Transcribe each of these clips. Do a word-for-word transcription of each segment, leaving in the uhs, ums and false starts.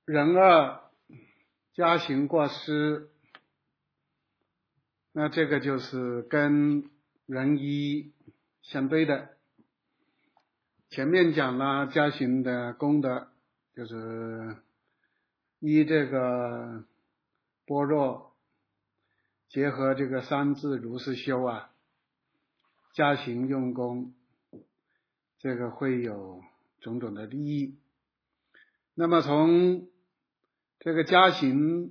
人二加行过失，那这个就是跟人一相对的。前面讲了加行的功德，就是依这个般若结合这个三字如是修啊，加行用功，这个会有种种的利益。那么从这个加行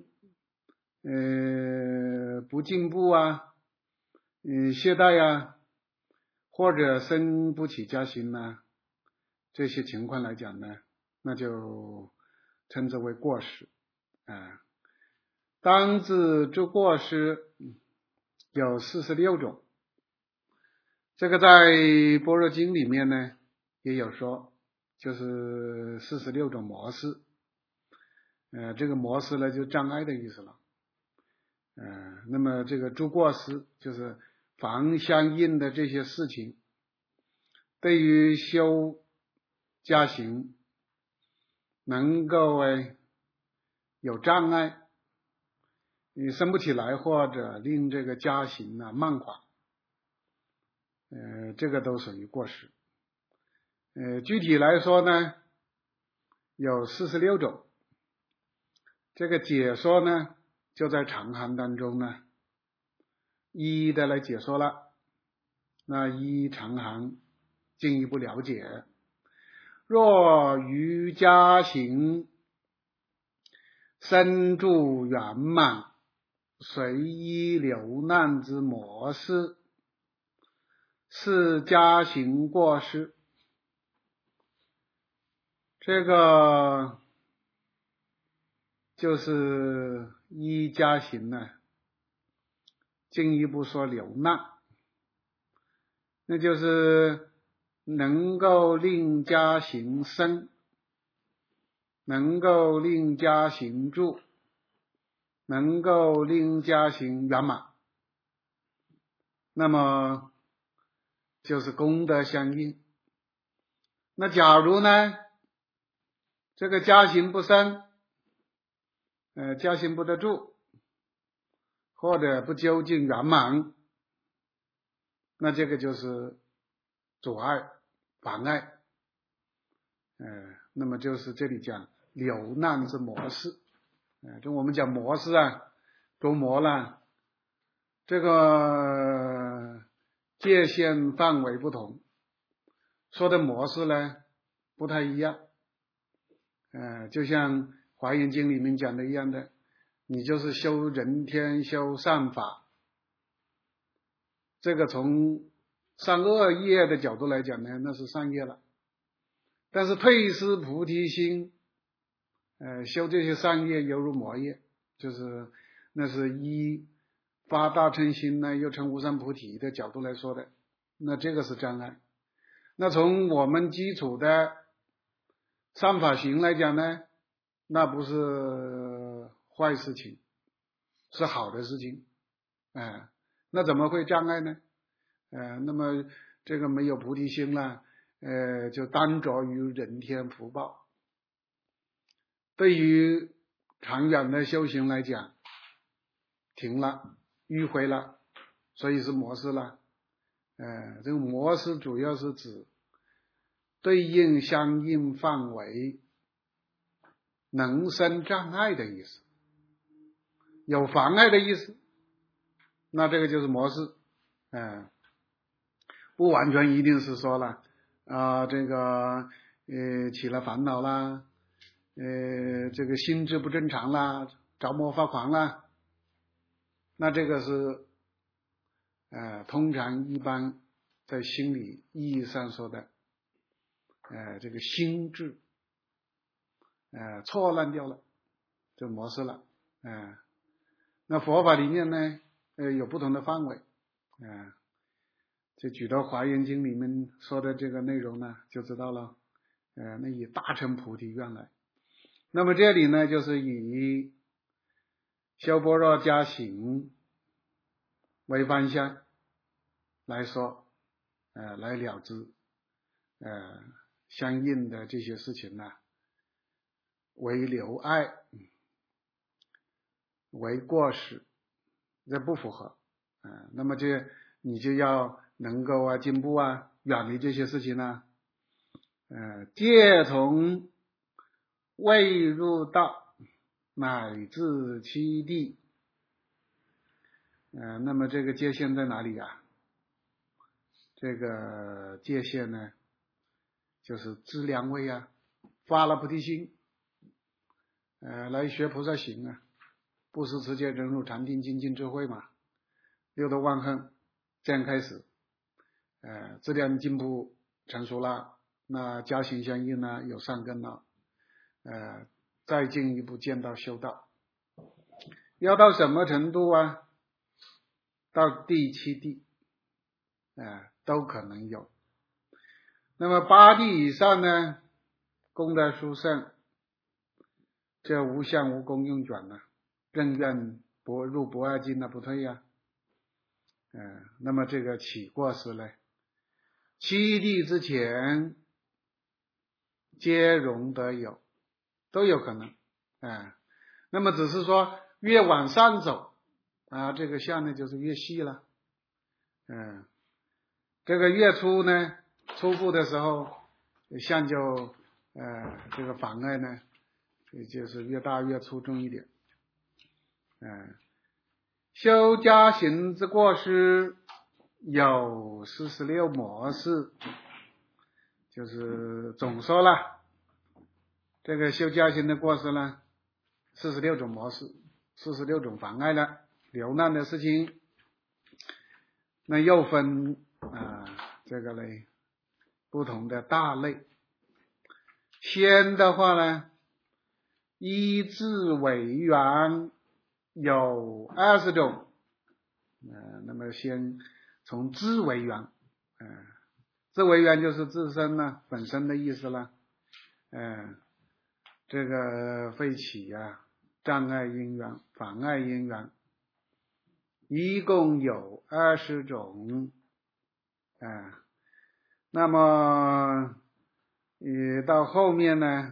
呃不进步啊，嗯懈怠啊，或者生不起加行呢，这些情况来讲呢，那就称之为过失啊。当知诸过失有四十六种，这个在般若经里面呢也有说，就是四十六种模式。呃，这个模式呢就障碍的意思了。呃，那么这个诸过失就是凡相应的这些事情，对于修加行能够哎有障碍，你升不起来，或者令这个加行啊慢缓，呃，这个都属于过失。呃，具体来说呢，有四十六种。这个解说呢，就在长行当中呢，一一的来解说了。那依长行进一步了解，若于加行身住圆满，随依流难之模式，是加行过失。这个就是依加行呢，进一步说流难，那就是能够令加行生，能够令加行住，能够令加行圆满，那么就是功德相应。那假如呢，这个加行不生，呃，加行不得住，或者不究竟圆满，那这个就是阻碍、妨碍。呃，那么就是这里讲流难之模式。呃，就我们讲模式啊，多模了，这个界限范围不同，说的模式呢不太一样。呃，就像华严经里面讲的一样的，你就是修人天修善法，这个从善恶业的角度来讲呢，那是善业了。但是退失菩提心，呃，修这些善业犹如魔业，就是那是依发大乘心呢，又称无上菩提的角度来说的，那这个是障碍。那从我们基础的善法行来讲呢，那不是坏事情，是好的事情。呃、那怎么会障碍呢？呃，那么这个没有菩提心了，呃，就单着于人天福报。对于长远的修行来讲，停了，迂回了，所以是模式了。呃，这个模式主要是指对应相应范围能生障碍的意思，有妨碍的意思，那这个就是模式。呃，不完全一定是说了啊、呃，这个呃起了烦恼啦，呃这个心智不正常啦，着魔发狂啦，那这个是呃通常一般在心理意义上说的呃这个心智呃错乱掉了，这模式了。呃那佛法里面呢呃有不同的范围。呃就举到华严经里面说的这个内容呢，就知道了。呃那以大乘菩提愿来，那么这里呢就是以修般若加行为方向来说，呃来了知呃相应的这些事情呢， 为留爱，为过失，这不符合。呃、那么这你就要能够啊进步啊，远离这些事情呢、呃，戒从未入道乃至七地。呃，那么这个界限在哪里啊？这个界限呢，就是知良位啊，发了菩提心，呃，来学菩萨行啊，布施持戒忍辱禅定精进智慧嘛，六度万行，这样开始，呃，质量进步成熟了，那加行相应呢，有善根了，呃，再进一步见到修道，要到什么程度啊？到第七地，呃，都可能有。那么八地以上呢，功德殊胜，这无相无功用转呢，任愿不入不二境呢，不退呀、啊。嗯，那么这个起过失呢，七地之前皆容得有，都有可能。嗯，那么只是说越往上走啊，这个相呢就是越细了。嗯，这个越粗呢，初步的时候相就呃这个妨碍呢，就是越大越粗重一点。嗯，修加行之过失有四十六模式，就是总说了，这个修加行的过失呢，四十六种模式，四十六种妨碍了流难的事情。那又分啊、呃、这个类不同的大类。先的话呢，依智为缘有二十种，呃，那么先从智为缘，呃，智为缘就是自身呢本身的意思了，呃，这个会起啊障碍因缘、妨碍因缘，一共有二十种，啊、呃，那么呃到后面呢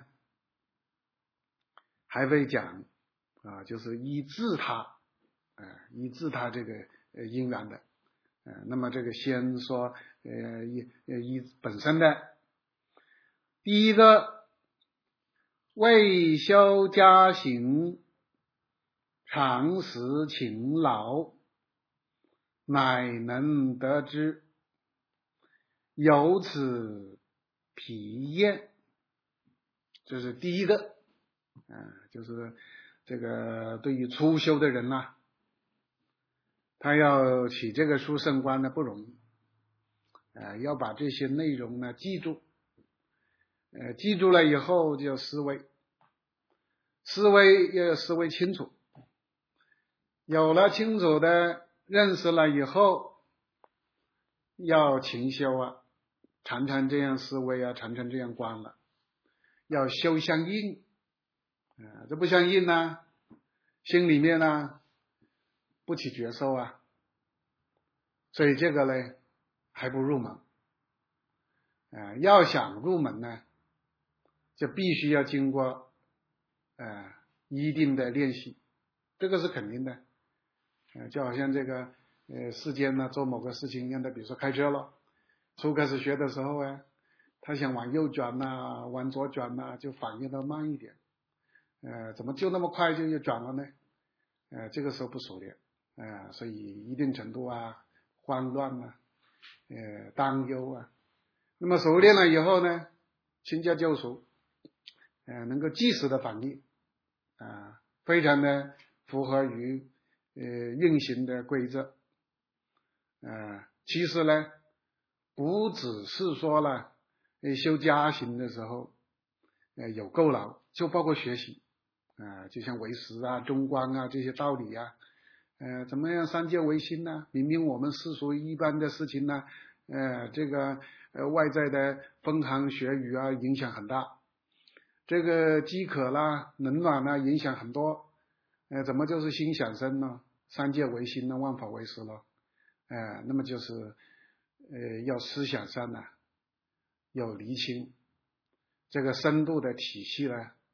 还会讲啊，就是依自他，呃，依自他这个呃因缘的，呃，那么这个先说呃依依本身的，第一个为修加行，常时勤劳，乃能得之，由此疲厌，这是第一个，啊、呃，就是这个对于初修的人啊，他要起这个殊胜观呢不容易，呃，要把这些内容呢记住，呃，记住了以后就思维，思维要思维清楚，有了清楚的认识了以后，要勤修啊，常常这样思维啊，常常这样观了，要修相应，啊、呃，这不相应呢，心里面呢不起觉受啊，所以这个呢还不入门，啊、呃，要想入门呢，就必须要经过呃一定的练习，这个是肯定的，呃，就好像这个呃世间呢做某个事情一样的，比如说开车了，初开始学的时候啊，他想往右转呐、啊，往左转呐、啊，就反应的慢一点，呃，怎么就那么快就又转了呢？呃，这个时候不熟练，呃，所以一定程度啊，慌乱啊，呃，担忧啊，那么熟练了以后呢，轻驾就熟，呃，能够及时的反应，啊、呃，非常的符合于呃运行的规则，呃，其实呢，不只是说了，呃，修加行的时候，呃，有够劳，就包括学习，啊、呃，就像唯识啊、中观啊这些道理啊，呃，怎么样三界唯心呢？明明我们世俗一般的事情呢，呃，这个呃外在的风寒雪雨啊影响很大，这个饥渴啦、冷暖啦影响很多，呃，怎么就是心想生呢？三界唯心呢，万法唯识了，呃，那么就是呃要思想上呢有厘清，这个深度的体系呢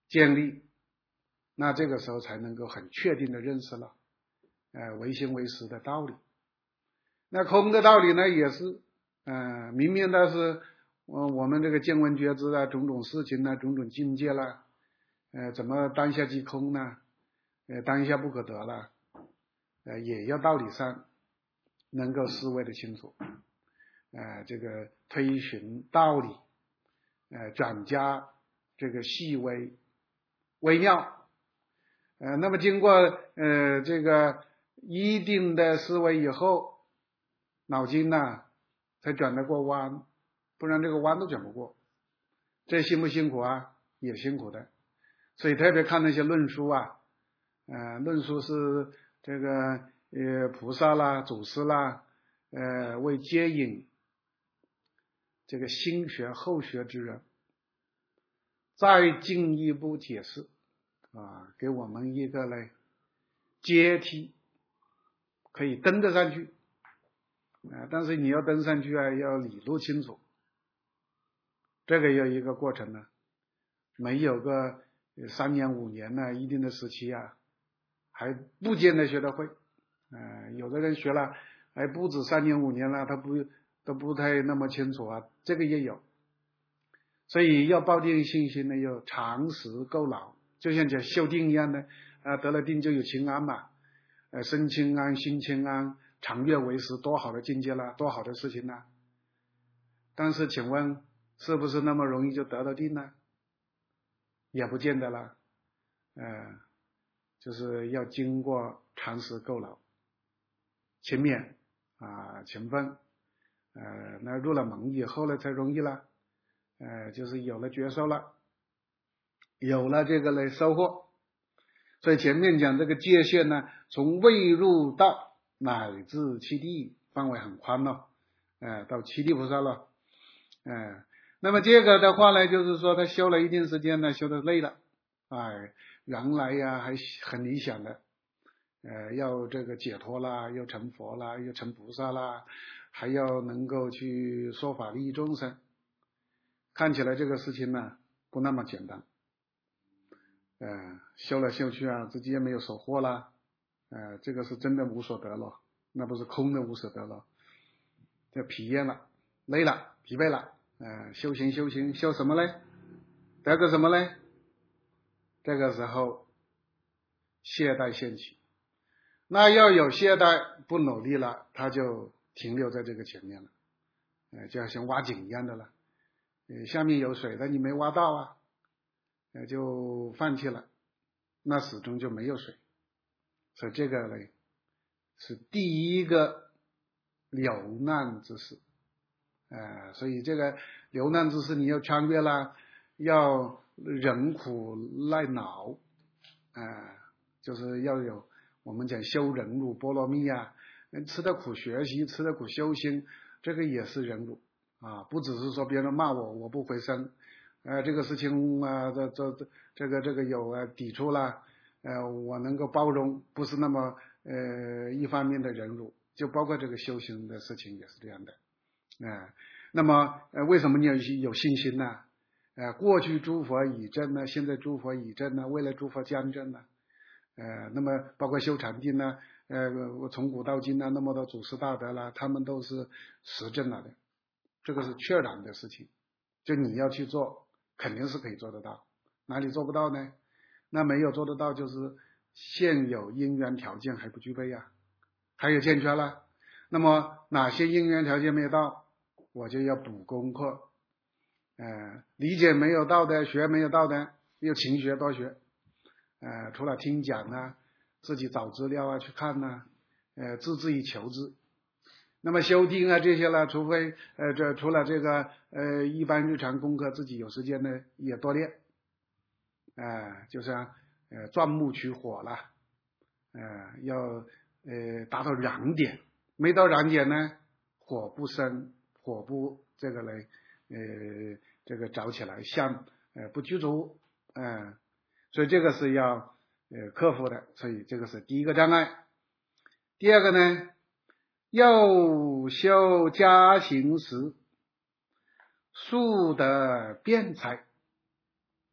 建立，那这个时候才能够很确定的认识了呃唯心唯识的道理。那空的道理呢，也是呃明明的是呃我们这个见闻觉知啊，种种事情啊，种种境界啦，呃怎么当下即空呢？呃当下不可得了，呃也要道理上能够思维的清楚，呃这个推寻道理，呃转加这个细微微妙，呃那么经过呃这个一定的思维以后，脑筋呢才转得过弯，不然这个弯都转不过。这辛不辛苦啊？也辛苦的。所以特别看那些论书啊，呃论书是这个呃菩萨啦、祖师啦，呃为接引这个新学后学之人，再进一步解释啊，给我们一个呢阶梯，可以登得上去。啊，但是你要登上去啊，要理路清楚，这个要一个过程呢，没有个三年五年呢，一定的时期啊，还不见得学得会。呃，有的人学了还不止三年五年了，他不都不太那么清楚啊，这个也有。所以要抱定信心呢，要长时够牢，就像讲修定一样的，啊，得了定就有清安嘛，呃，身清安，心清安，长月为时，多好的境界了，多好的事情了。但是请问是不是那么容易就得到定呢？也不见得了，呃，就是要经过长时够牢，勤勉啊，勤奋，呃，那入了门以后呢，才容易了，呃，就是有了觉受了，有了这个呢收获。所以前面讲这个界限呢，从未入道乃至七地，范围很宽了，呃，到七地菩萨了，呃，那么这个的话呢，就是说他修了一定时间呢，修得累了，哎，原来呀还很理想的，呃，要这个解脱啦，要成佛啦，要成菩萨啦，还要能够去说法利益众生，看起来这个事情呢不那么简单。呃，修来修去啊，自己也没有收获啦，呃，这个是真的无所得了，那不是空的无所得了，这疲厌了，累了，疲惫了，呃，修行修行修什么嘞？得个什么嘞？这个时候懈怠现起，那要有懈怠不努力了，他就停留在这个前面了，呃，就像挖井一样的了，呃，下面有水的你没挖到啊，呃，就放弃了，那始终就没有水。所以这个呢是第一个流难之事，呃，所以这个流难之事你要穿越了，要忍苦耐劳，呃，就是要有我们讲修忍辱波罗蜜啊，吃的苦学习，吃的苦修心，这个也是忍辱啊，不只是说别人骂我我不回声，呃，这个事情啊，这这这这个这个有啊抵触啦，呃，我能够包容，不是那么呃一方面的忍辱，就包括这个修行的事情也是这样的，呃，那么呃为什么你有有信心呢？呃，过去诸佛已证呢，现在诸佛已证呢，未来诸佛将证呢，呃，那么包括修禅定呢，呃，从古到今呢，那么多祖师大德啦，他们都是实证了的，这个是确然的事情，就你要去做，肯定是可以做得到，哪里做不到呢？那没有做得到，就是现有因缘条件还不具备呀，还有欠缺了。那么哪些因缘条件没有到，我就要补功课，呃，理解没有到的，学没有到的，又勤学多学，呃，除了听讲啊，自己找资料啊去看呐，呃，自自以求知。那么修定啊这些呢，除非呃这除了这个呃一般日常功课，自己有时间呢也多练，呃，就是啊呃钻木取火了，呃要呃达到燃点，没到燃点呢，火不生，火不这个呢呃这个着起来，像呃不具足，呃，所以这个是要呃克服的，所以这个是第一个障碍。第二个呢，要修加行时，速得辩才，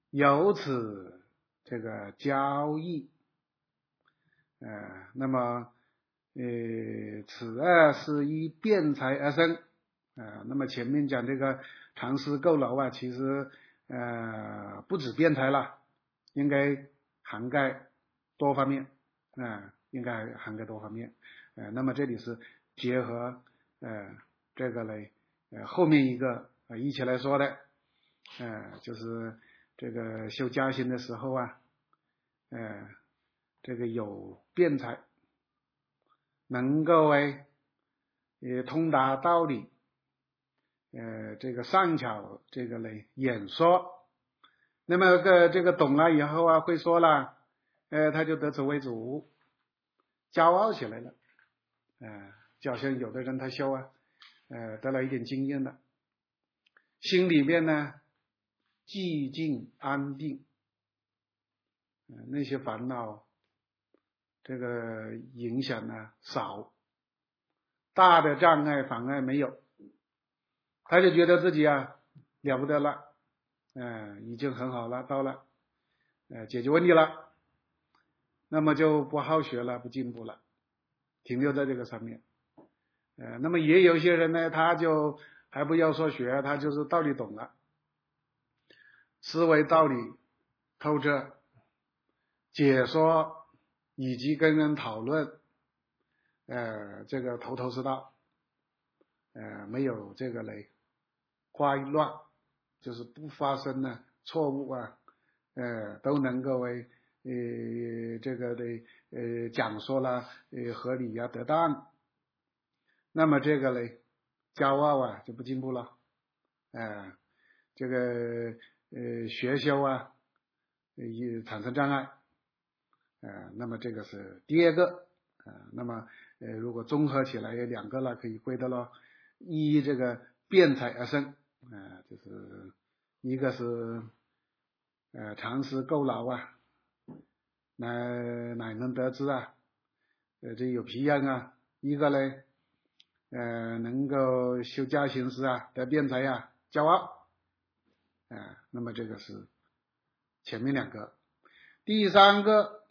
由此这个交易，呃，那么呃，此二是依辩才而生，呃，那么前面讲这个常识构牢啊，其实呃不止辩才了，应该涵盖多方面，啊、呃，应该涵盖多方面，呃，那么这里是结合呃这个嘞，呃后面一个呃一起来说的，呃，就是这个修家行的时候啊，呃，这个有辩才，能够哎也通达道理，呃，这个善巧这个嘞演说，那么个这个懂了以后啊，会说了，呃，他就得此为主，骄傲起来了，呃，就好像有的人他修啊，呃，得了一点经验了，心里面呢寂静安定，呃，那些烦恼这个影响呢少，大的障碍妨碍没有，他就觉得自己啊了不得了，嗯、呃，已经很好了，到了，呃，解决问题了，那么就不好学了，不进步了，停留在这个上面，呃，那么也有些人呢，他就还不要说学，他就是道理懂了，思维道理透彻，解说以及跟人讨论，呃，这个头头是道，呃，没有这个嘞花乱，就是不发生呢错误啊，呃，都能够为呃这个的呃讲说了呃合理呀、啊、得当，那么这个嘞骄傲啊就不进步了，呃，这个呃学修啊也产生障碍，呃，那么这个是第二个，呃，那么呃如果综合起来有两个了，可以归得了依这个辩才而生，呃，就是一个是呃常识构牢啊，乃乃能得知啊，呃这有皮样啊，一个呢呃能够修家行时啊得辩才啊，骄傲，呃，那么这个是前面两个，第三个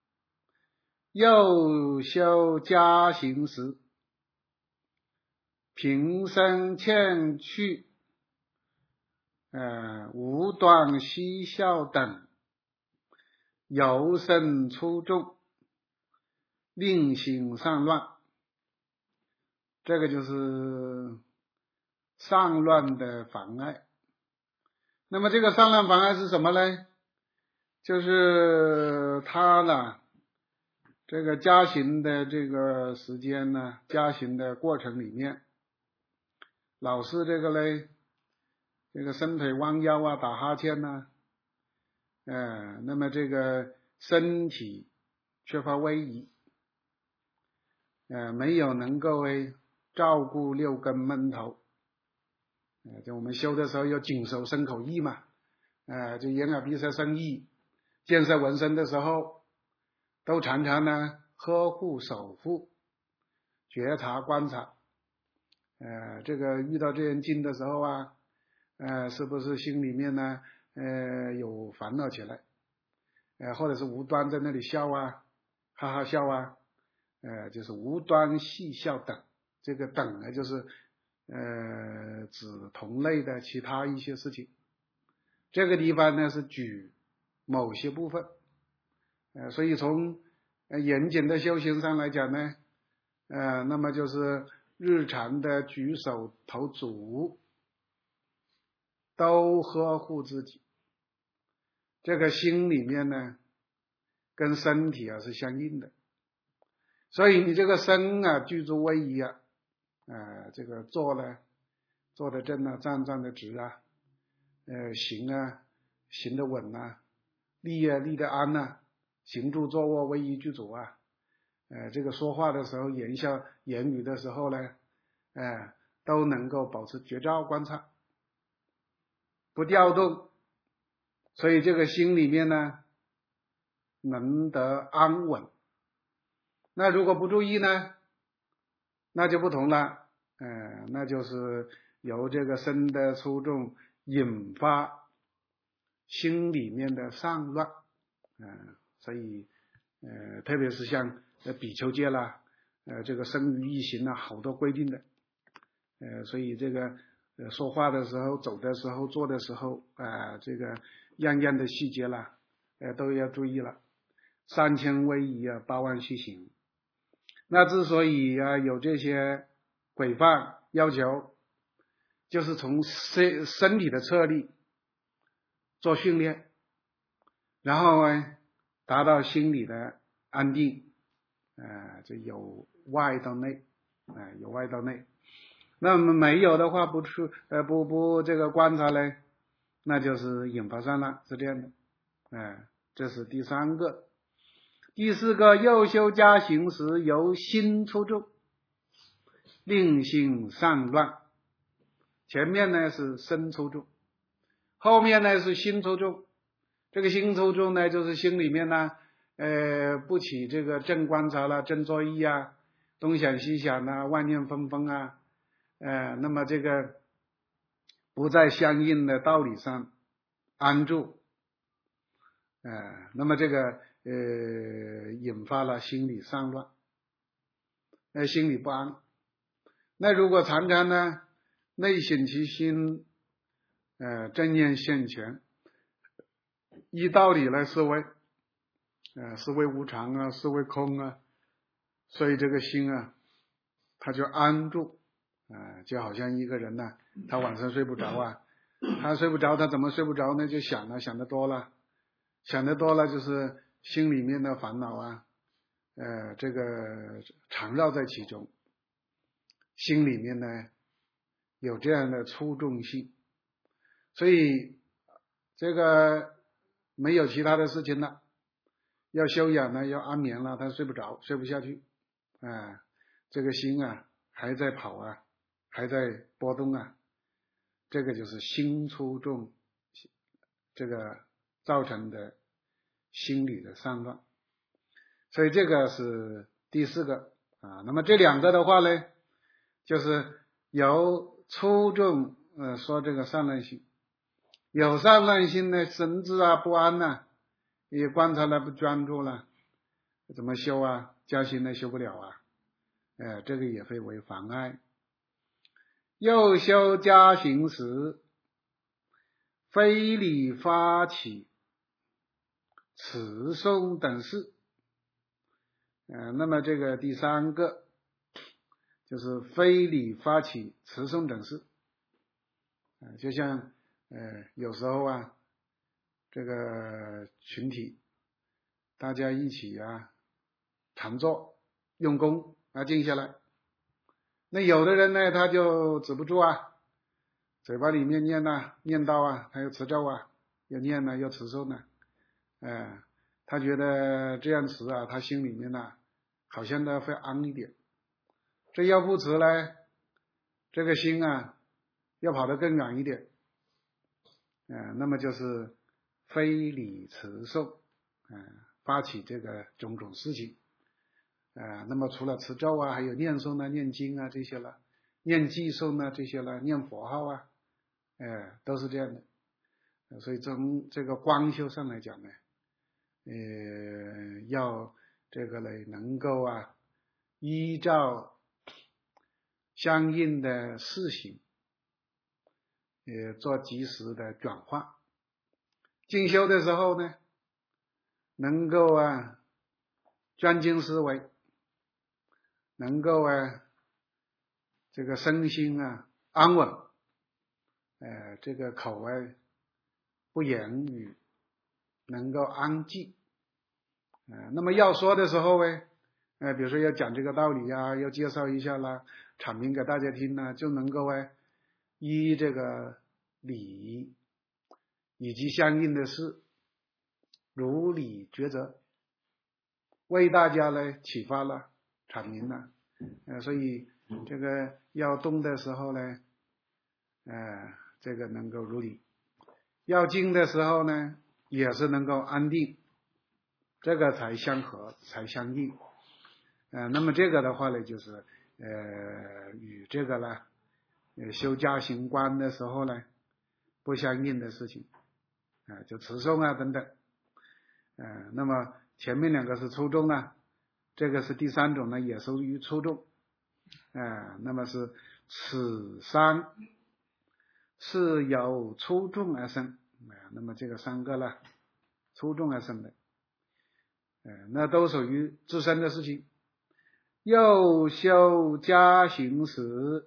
又修家行时，平生欠去，呃，无端嬉笑等，由生出众，令心上乱，这个就是上乱的妨碍。那么这个上乱妨碍是什么呢？就是他呢，这个加行的这个时间呢，加行的过程里面，老是这个嘞，这个伸腿弯腰啊，打哈欠呐、啊，呃，那么这个身体缺乏威仪，呃，没有能够为照顾六根闷头，呃，就我们修的时候要谨守身口意嘛，呃，就眼耳鼻舌身意，见色闻声的时候，都常常呢呵护守护，觉察观察，呃，这个遇到这样境的时候啊，呃，是不是心里面呢，呃，有烦恼起来，呃，或者是无端在那里笑啊，哈哈笑啊，呃，就是无端戏笑等，这个等呢，就是呃指同类的其他一些事情。这个地方呢是举某些部分，呃，所以从呃严谨的修行上来讲呢，呃，那么就是日常的举手投足都呵护自己，这个心里面呢跟身体啊是相应的，所以你这个身啊具足威仪啊，呃，这个坐呢坐得正啊，站站得直啊，呃，行啊行得稳啊，立啊立得安啊，行住坐卧威仪具足啊，呃，这个说话的时候言笑言语的时候呢，呃，都能够保持觉照观察，不调动，所以这个心里面呢能得安稳。那如果不注意呢，那就不同了，呃，那就是由这个身的出众引发心里面的散乱，嗯、呃，所以呃，特别是像呃比丘戒啦，呃，这个身语意行啊，好多规定的，呃，所以这个呃说话的时候、走的时候、坐的时候啊、呃，这个样样的细节啦，呃，都要注意了。三千威仪啊，八万细行。那之所以啊有这些规范要求，就是从身身体的策力做训练，然后呢达到心理的安定，呃，这由外到内，啊、呃，由外到内。那么没有的话，不出呃不不这个观察呢，那就是引发散乱，是这样的，哎、呃，这是第三个。第四个，右修加行时，由心出众，令心散乱。前面呢是身出众，后面呢是心出众。这个心出众呢，就是心里面呢，呃，不起这个正观察啦、正作意啊、东想西想啊、妄念纷纷啊，呃，那么这个不在相应的道理上安住，呃，那么这个呃引发了心理散乱，呃，心理不安。那如果常常呢内省其心，呃，正念现前，依道理来思维，呃，思维无常啊，思维空啊，所以这个心啊，他就安住，啊、呃，就好像一个人呢、啊，他晚上睡不着啊，他睡不着，他怎么睡不着呢？就想了，想得多了，想得多了，就是心里面的烦恼啊，呃，这个缠绕在其中，心里面呢有这样的出众性，所以这个没有其他的事情了，要休养呢，要安眠了，他睡不着，睡不下去，啊、呃，这个心啊还在跑啊，还在波动啊，这个就是心出众，这个造成的心理的散乱，所以这个是第四个啊。那么这两个的话呢，就是由出众呃说这个散乱心，有散乱心呢，神志啊不安呐、啊，也观察了不专注了，怎么修啊？加行呢修不了啊，呃，这个也会为妨碍。又修加行时，非礼发起持诵等事，呃，那么这个第三个就是非礼发起持诵等事，呃，就像呃有时候啊，这个群体大家一起啊禅坐用功啊静下来，那有的人呢他就止不住啊，嘴巴里面念啊念叨啊，他又持咒啊，又念呢又持诵呢，呃，他觉得这样持啊，他心里面呢好像呢会安一点。这要不持呢，这个心啊要跑得更远一点，呃，那么就是非礼持诵，呃，发起这个种种事情，呃，那么除了持咒啊，还有念诵啊、念经啊这些了，念偈诵啊这些了，念佛号啊，呃，都是这样的。所以从这个光修上来讲呢，呃，要这个呢能够啊依照相应的事情，呃，做及时的转化。进修的时候呢，能够啊专精思维，能够啊这个身心啊安稳，呃，这个口啊不言语，能够安寂。呃，那么要说的时候呢，呃，比如说要讲这个道理啊，要介绍一下啦，阐明给大家听呢，就能够啊依这个理以及相应的事，如理抉择，为大家呢启发了，阐明了。呃，所以这个要动的时候呢，呃，这个能够如理；要静的时候呢，也是能够安定，这个才相合，才相应。呃，那么这个的话呢，就是呃与这个呢，呃修加行观的时候呢，不相应的事情。 啊，就持诵啊等等，呃，那么前面两个是初中呢，这个是第三种呢，也属于初中，呃，那么是此三是由初中而生，啊，那么这个三个呢，初中而生的，呃，那都属于自身的事情。又修加行时，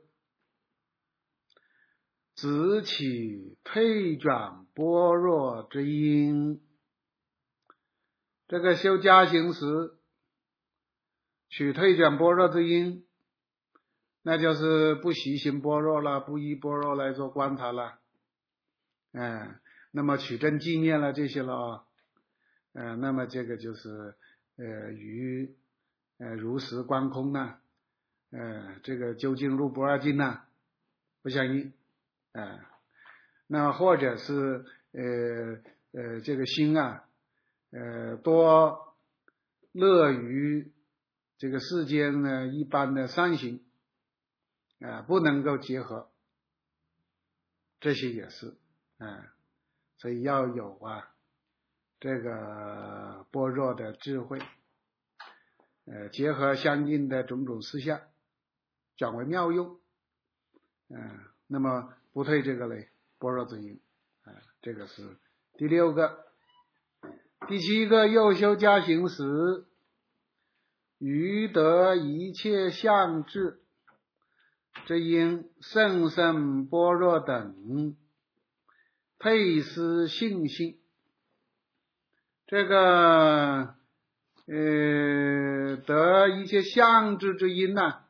直起退转般若之因。这个修加行时取退转般若之因，那就是不习行般若了，不依般若来做观察了，嗯，那么取真纪念了这些了啊，呃，那么这个就是呃与呃如实观空呢，呃这个究竟入不二境呢不相应，啊、呃，那或者是呃呃这个心啊，呃多乐于这个世间呢一般的善行，啊、呃、不能够结合，这些也是啊、呃，所以要有啊这个般若的智慧，呃结合相应的种种事项，转为妙用，嗯、呃，那么不退这个嘞般若之因，啊、呃，这个是第六个。第七个，又修加行时，于得一切相智之因，甚深般若等，配施信心。这个呃得一切相智之因呢、啊，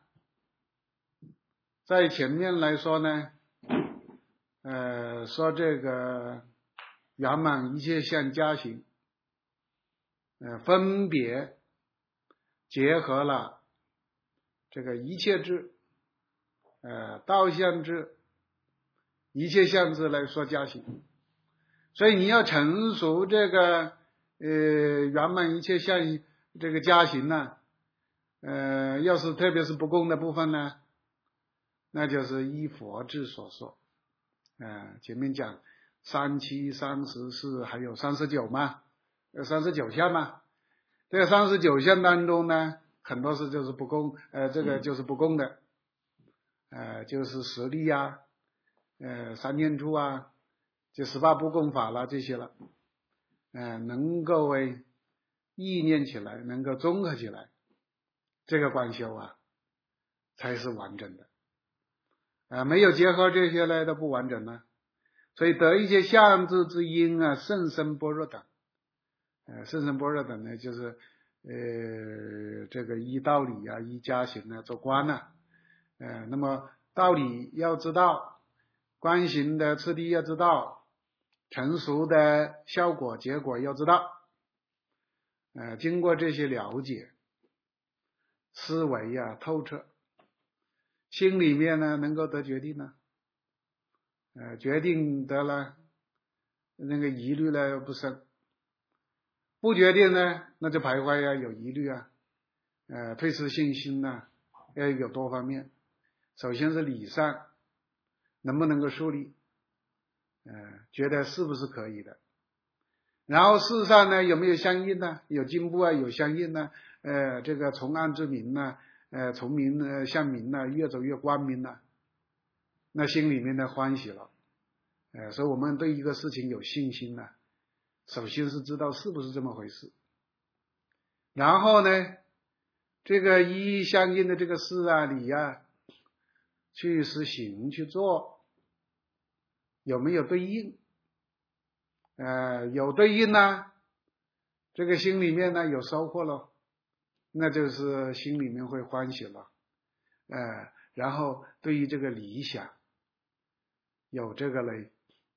在前面来说呢，呃说这个圆满一切相加行，呃分别结合了这个一切智，呃道相智、一切相智来说加行，所以你要成熟这个呃圆满一切相这个加行呢，呃要是特别是不共的部分呢，那就是依佛智所说，呃前面讲三七三十四还有三十九嘛，呃三十九项嘛，这个三十九项当中呢，很多是就是不共，呃这个就是不共的，呃就是实力啊，呃三念处啊，就十八不共法了这些了，呃能够为意念起来，能够综合起来，这个观修啊才是完整的，啊、呃、没有结合这些呢都不完整呢，所以得一切相智之因啊，甚深般若等，呃甚深般若等呢就是呃这个依道理啊，依加行啊做观啊，呃那么道理要知道，观行的次第要知道，成熟的效果结果要知道，呃经过这些了解，思维啊透彻，心里面呢能够得决定呢，呃决定得了，那个疑虑呢不生，不决定呢那就徘徊呀，有疑虑啊，呃退失信心呢、啊、要有多方面，首先是理上能不能够树立，呃觉得是不是可以的，然后事上呢有没有相应呢，有进步啊，有相应呢，呃这个从暗至明呢，呃从明呢向明呢，越走越光明了，那心里面呢欢喜了，呃所以我们对一个事情有信心呢，首先是知道是不是这么回事，然后呢这个依相应的这个事啊理啊去实行去做，有没有对应，呃有对应呢，这个心里面呢有收获了，那就是心里面会欢喜了，呃然后对于这个理想有这个嘞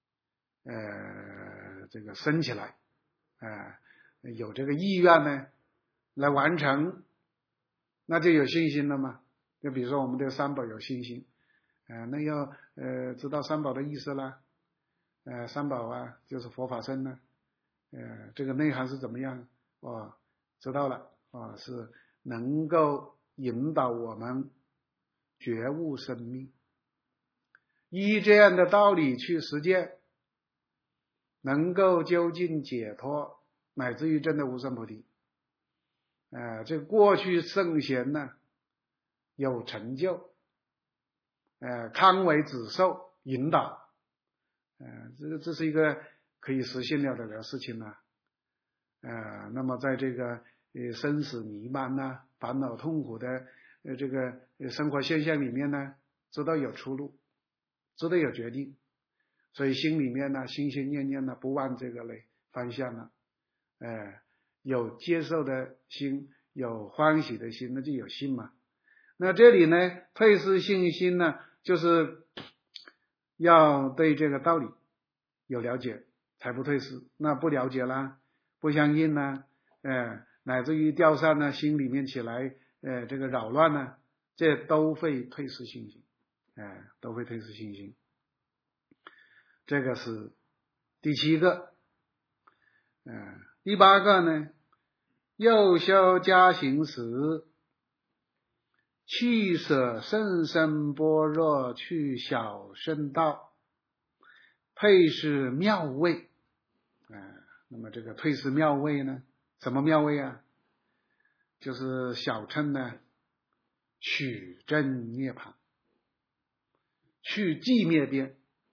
呃这个升起来，呃有这个意愿呢来完成，那就有信心了嘛，就比如说我们对三宝有信心，呃那要呃知道三宝的意思啦，呃三宝啊就是佛法僧呢，呃这个内涵是怎么样，哦知道了，哦是能够引导我们觉悟生命，依这样的道理去实践， 能够究竟解脱，乃至于证得无上菩提。呃，这过去圣贤呢有成就，呃，堪为子受引导，呃，这个这是一个可以实现了的个事情呢、啊。呃，那么在这个呃生死弥漫呐、烦恼痛苦的呃这个生活现象里面呢，知道有出路，知道有决定，所以心里面呢心心念念呢不忘这个嘞方向呢，呃，有接受的心，有欢喜的心，那就有信嘛。那这里呢，退失信心呢，就是要对这个道理有了解，才不退失。那不了解啦，不相应呢，呃，乃至于掉散呢，心里面起来，呃，这个扰乱呢，这都会退失信心，呃，都会退失信心。这个是第七个，呃，第八个呢，又修加行时，去舍甚深般若，去小圣道，退失妙位。呃那么这个退失妙位呢，什么妙位啊？就是小乘呢取真涅槃，去寂灭边。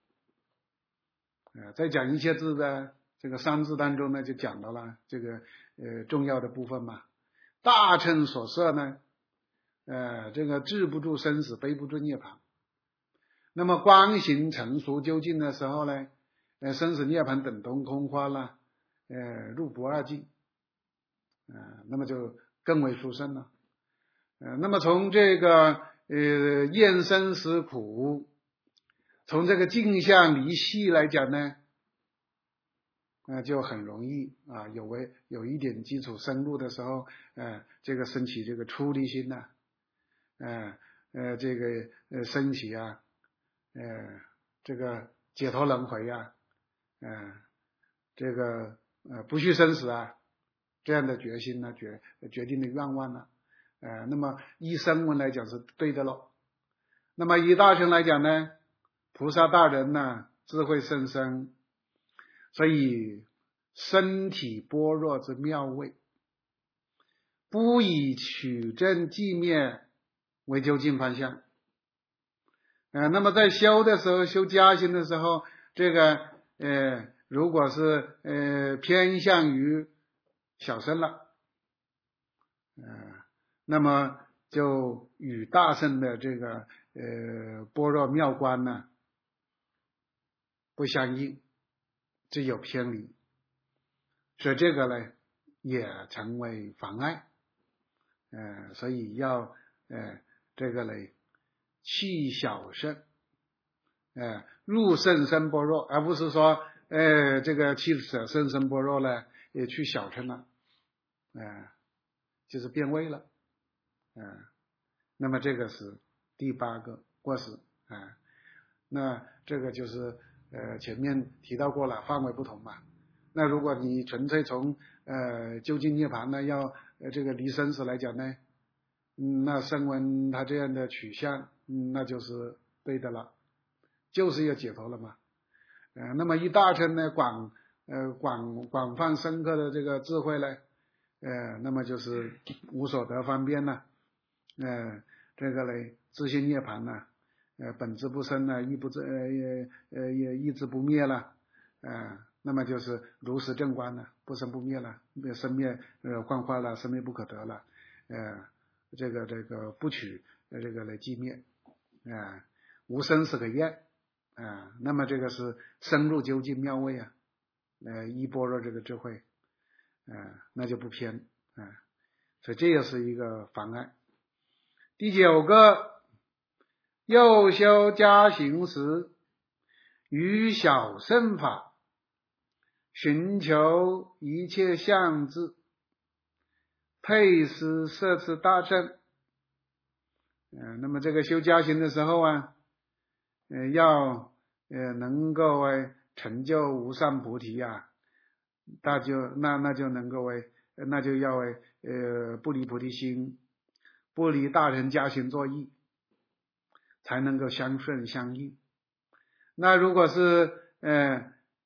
呃在讲一切智的这个三字当中呢，就讲到了这个呃重要的部分嘛。大乘所摄呢，呃这个治不住生死，悲不住涅槃。那么观行成熟究竟的时候呢，呃生死涅槃等同空花了，呃入不二境，呃那么就更为殊胜了。呃那么从这个呃厌生死苦，从这个镜像离系来讲呢，呃就很容易啊，有为有一点基础深入的时候，呃这个升起这个出离心呐、啊，呃呃这个呃升起啊，呃这个解脱轮回啊，呃这个呃不续生死啊，这样的决心呢，决决定的愿望呢，呃那么依声闻来讲是对的咯。那么以大乘来讲呢，菩萨大人呢智慧甚深，所以身体般若之妙位，不以取真寂灭为究竟方向。呃那么在修的时候，修加行的时候，这个呃如果是呃偏向于小乘了，呃那么就与大乘的这个呃般若妙观呢不相应，这有偏离，所以这个呢也成为妨碍。呃所以要呃这个呢弃小乘，呃入甚深般若，而不是说呃这个弃舍甚深般若呢也去小乘了，呃就是变位了。呃那么这个是第八个过失啊、呃。那这个就是呃前面提到过了，范围不同嘛。那如果你纯粹从呃究竟涅槃呢，要呃这个离生死来讲呢，嗯，那声闻他这样的取向，嗯，那就是对的了，就是要解脱了嘛。呃那么一大乘呢广呃广广泛深刻的这个智慧呢，呃那么就是无所得方便呢，呃这个呢自性涅槃呢，呃本质不生呢，亦不自呃也呃也意志不灭了，呃那么就是如实正观了，不生不灭了，生灭呃幻化了，生灭不可得了，呃这个这个不取呃这个来寂灭，啊、呃、无生死可厌啊、呃，那么这个是深入究竟妙位啊，呃依般若这个智慧，呃那就不偏啊、呃，所以这也是一个妨碍。第九个，又修加行时，于小乘法寻求一切相智，退失摄持大乘。呃那么这个修加行的时候啊，呃要呃能够为成就无上菩提啊，那就那那就能够为那就要为呃不离菩提心，不离大乘加行作意，才能够相顺相应。那如果是呃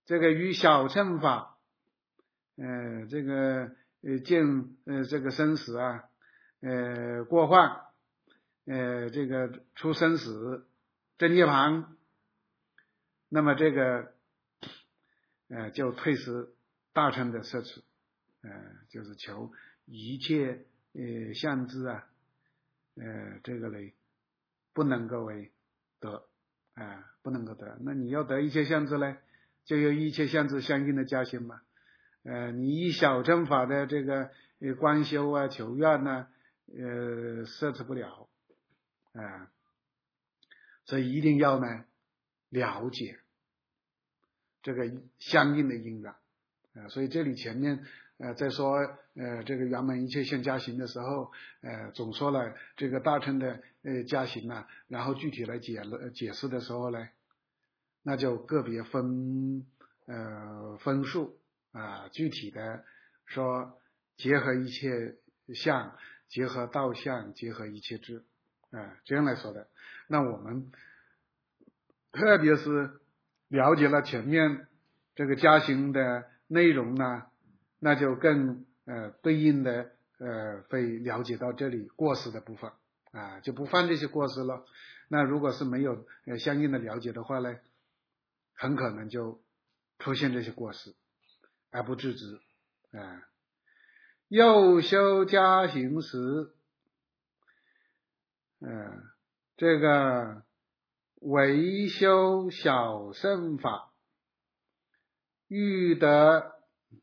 这个与小乘法，呃，这个呃见呃这个生死啊，呃过患，呃这个出生死真涅槃，那么这个呃就退失大乘的摄持，呃就是求一切呃相知啊，呃这个嘞不能够为得啊、呃，不能够得。那你要得一切相知呢，就有一切相知相应的加行嘛。呃，你以小乘法的这个呃观修啊、求愿呢、啊，呃摄持不了啊、呃，所以一定要呢了解这个相应的因缘啊、呃。所以这里前面呃在说呃这个圆满一切现加行的时候，呃总说了这个大乘的呃加行啊，然后具体来解了解释的时候呢，那就个别分呃分数啊，具体的说结合一切相，结合道相，结合一切智啊，这样来说的。那我们特别是了解了前面这个加行的内容呢，那就更呃对应的呃会了解到这里过失的部分啊，就不犯这些过失了。那如果是没有呃相应的了解的话呢，很可能就出现这些过失而不自知啊。又修加行时，嗯、呃，这个唯修小乘法，欲得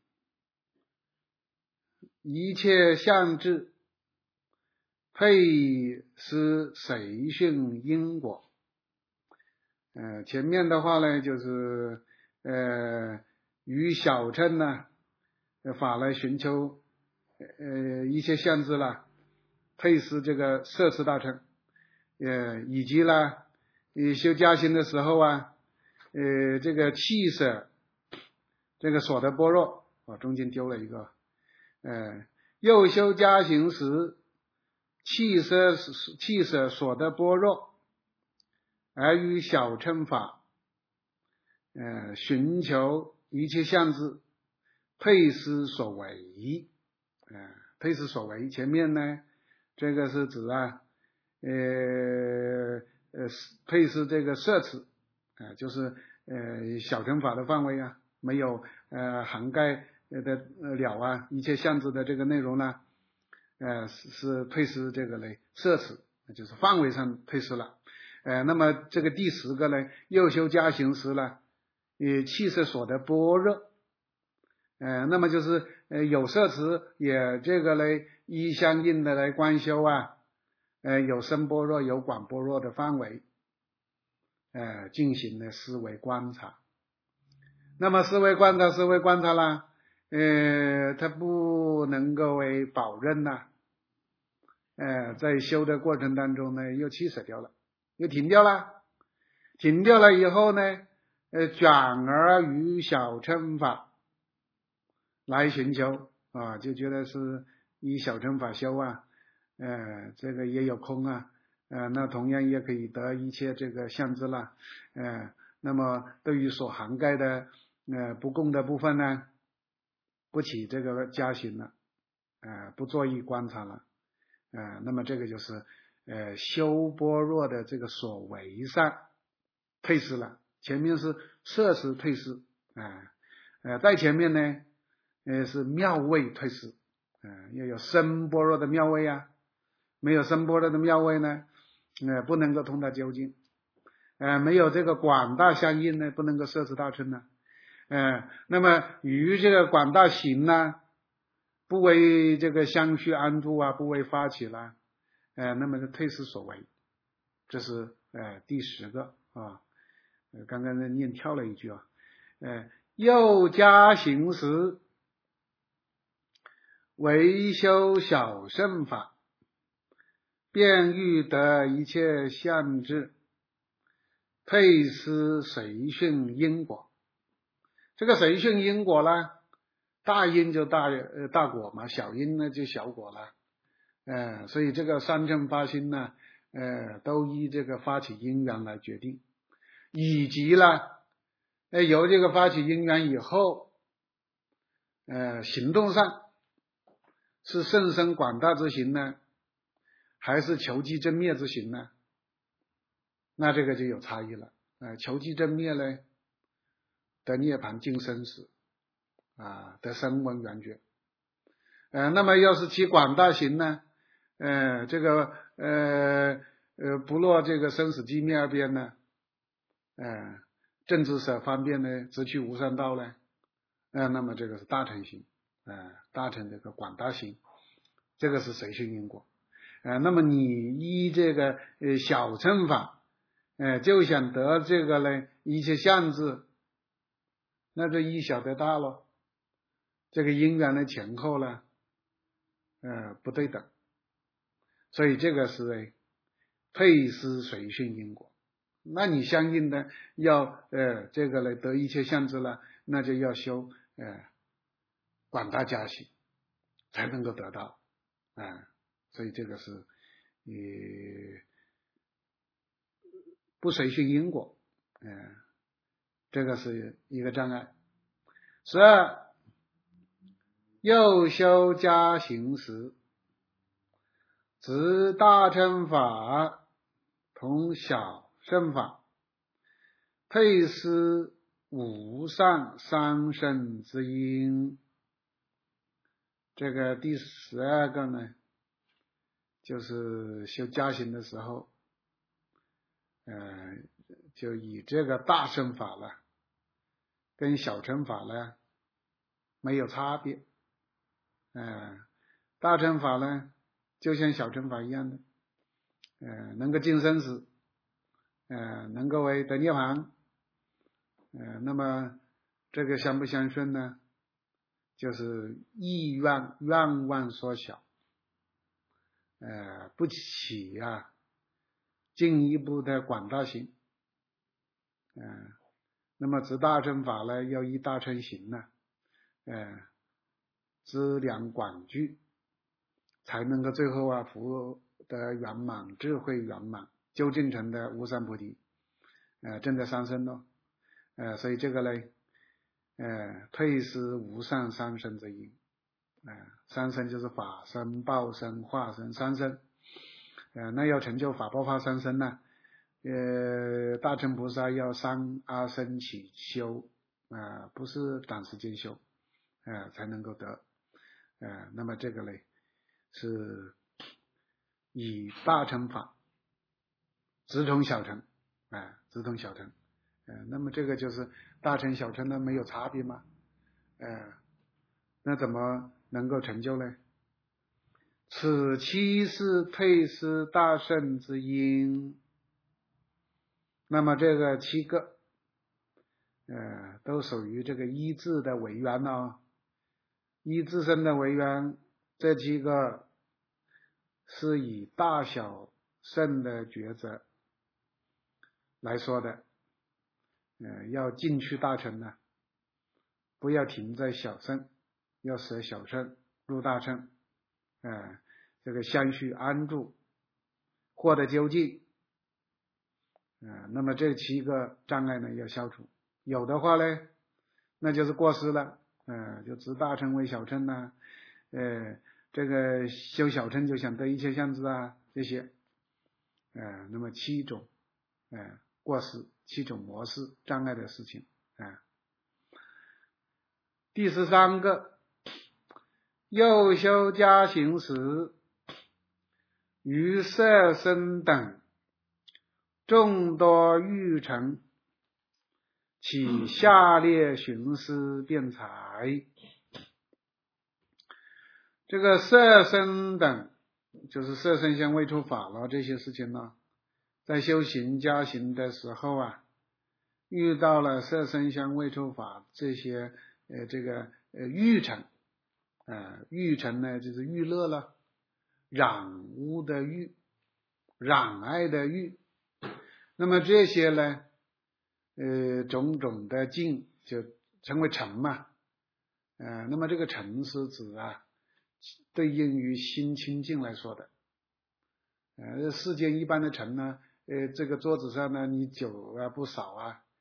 一切相智，配施随顺因果。呃，前面的话呢，就是呃，与小乘呢法来寻求呃一切相智啦，配施这个摄持大乘，呃，以及呢，呃修加行的时候啊，呃，这个弃舍这个所得般若，啊，中间丢了一个，呃，又修加行时，弃舍弃舍所得般若，而与小乘法，呃，寻求一切相智，配施所为，呃，配施所为，前面呢，这个是指啊，呃呃，配施这个摄持，啊、呃，就是呃小乘法的范围啊，没有呃涵盖的了啊一切相智的这个内容呢，呃是是配施这个嘞摄持，就是范围上配施了。呃，那么这个第十个呢，又修加行时呢，以弃舍所得般若，呃，那么就是呃有摄持，也这个嘞依相应的来观修啊，呃有深般若有广般若的范围，呃进行的思维观察。那么思维观察思维观察啦，呃它不能够为保任呐、啊，呃在修的过程当中呢又弃舍掉了，又停掉了，停掉了以后呢，呃转而与小乘法来寻求啊，就觉得是以小乘法修啊，呃这个也有空啊，呃那同样也可以得一切这个相知啦，呃那么对于所涵盖的呃不共的部分呢，不起这个加行了，呃不作意观察了，呃那么这个就是呃修般若的这个所为上退失了，前面是摄持退失啊，呃在前面呢呃是妙味退失，呃要有深般若的妙味啊，没有深般若的妙味呢，呃不能够通达究竟，呃没有这个广大相应呢，不能够摄持大乘呢，呃那么与这个广大行呢，不为这个相续安住啊，不为发起啦，呃那么是退失所为，这是呃第十个啊，呃刚刚那念跳了一句啊，呃又加行时，唯修小乘法，便欲得一切相智，配施随顺因果。这个随顺因果呢，大因就大呃大果嘛，小因呢就小果了，呃所以这个三乘八心呢，呃都依这个发起因缘来决定，以及呢呃，由这个发起因缘以后，呃，行动上是甚深广大之行呢，还是求寂真灭之行呢？那这个就有差异了。呃，求寂真灭呢，得涅槃净生死啊，得声闻缘觉。呃，那么要是起广大行呢，呃，这个呃呃不落这个生死寂灭二边呢，呃，正知舍方便呢，直趋无上道呢，呃，那么这个是大乘行，呃，大乘这个广大行，这个是随顺因果。呃，那么你依这个呃小乘法，呃，就想得这个呢一切相智，那就以小得大咯。这个因缘的前后呢，呃，不对等，所以这个是退失随顺因果。那你相应的要呃这个来得一切相智了，那就要修呃广大加行，才能够得到啊、呃。所以这个是呃不随顺因果，嗯、呃，这个是一个障碍。十二，又修加行时，执大乘法同小乘法，退失无上三乘之因。这个第十二个呢，就是修加行的时候，呃，就以这个大乘法了，跟小乘法呢没有差别。呃，大乘法呢，就像小乘法一样的，呃，能够尽生死，呃，能够为得涅槃，呃，那么这个相不相顺呢？就是意愿愿望缩小，呃，不起啊进一步的广大行，呃，那么执大乘法呢，要依大乘行呢，呃，资粮广具，才能够最后啊福得圆满，智慧圆满，究竟成的无上菩提，呃，正在上升咯，呃，所以这个呢，呃，退失无上三身之因，呃，三身就是法身、报身、化身三身，呃，那要成就法报化三身呢，呃，大乘菩萨要三阿僧起修，啊、呃，不是短时间修，呃，才能够得，呃，那么这个呢，是以大乘法直通小乘，啊、呃，直通小乘，呃，那么这个就是大乘小乘呢没有差别吗？呃，那怎么能够成就呢？此七是退失大乘之因。那么这个七个，呃，都属于这个一字的为缘哦。一自身的为缘，这七个是以大小乘的抉择来说的。呃，要进去大乘呢，不要停在小乘，要舍小乘入大乘，呃，这个相续安住，获得究竟。呃，那么这七个障碍呢要消除，有的话呢，那就是过失了，呃，就执大乘为小乘呐、啊，呃，这个修小乘就想得一切相智啊，这些，呃，那么七种，呃，过失，七种模式障碍的事情，啊、呃。第十三个，又修加行时，于色身等众多欲尘，起下列寻思辩才。这个色身等就是色身相未出法了，这些事情呢，在修行加行的时候啊，遇到了色身相未出法这些呃这个呃欲尘，呃欲尘呢就是欲乐了，染污的欲，染爱的欲，那么这些呢呃种种的境就称为尘嘛，呃那么这个尘是指啊对应于心清净来说的，呃世间一般的尘呢，呃这个桌子上呢你酒啊不少啊，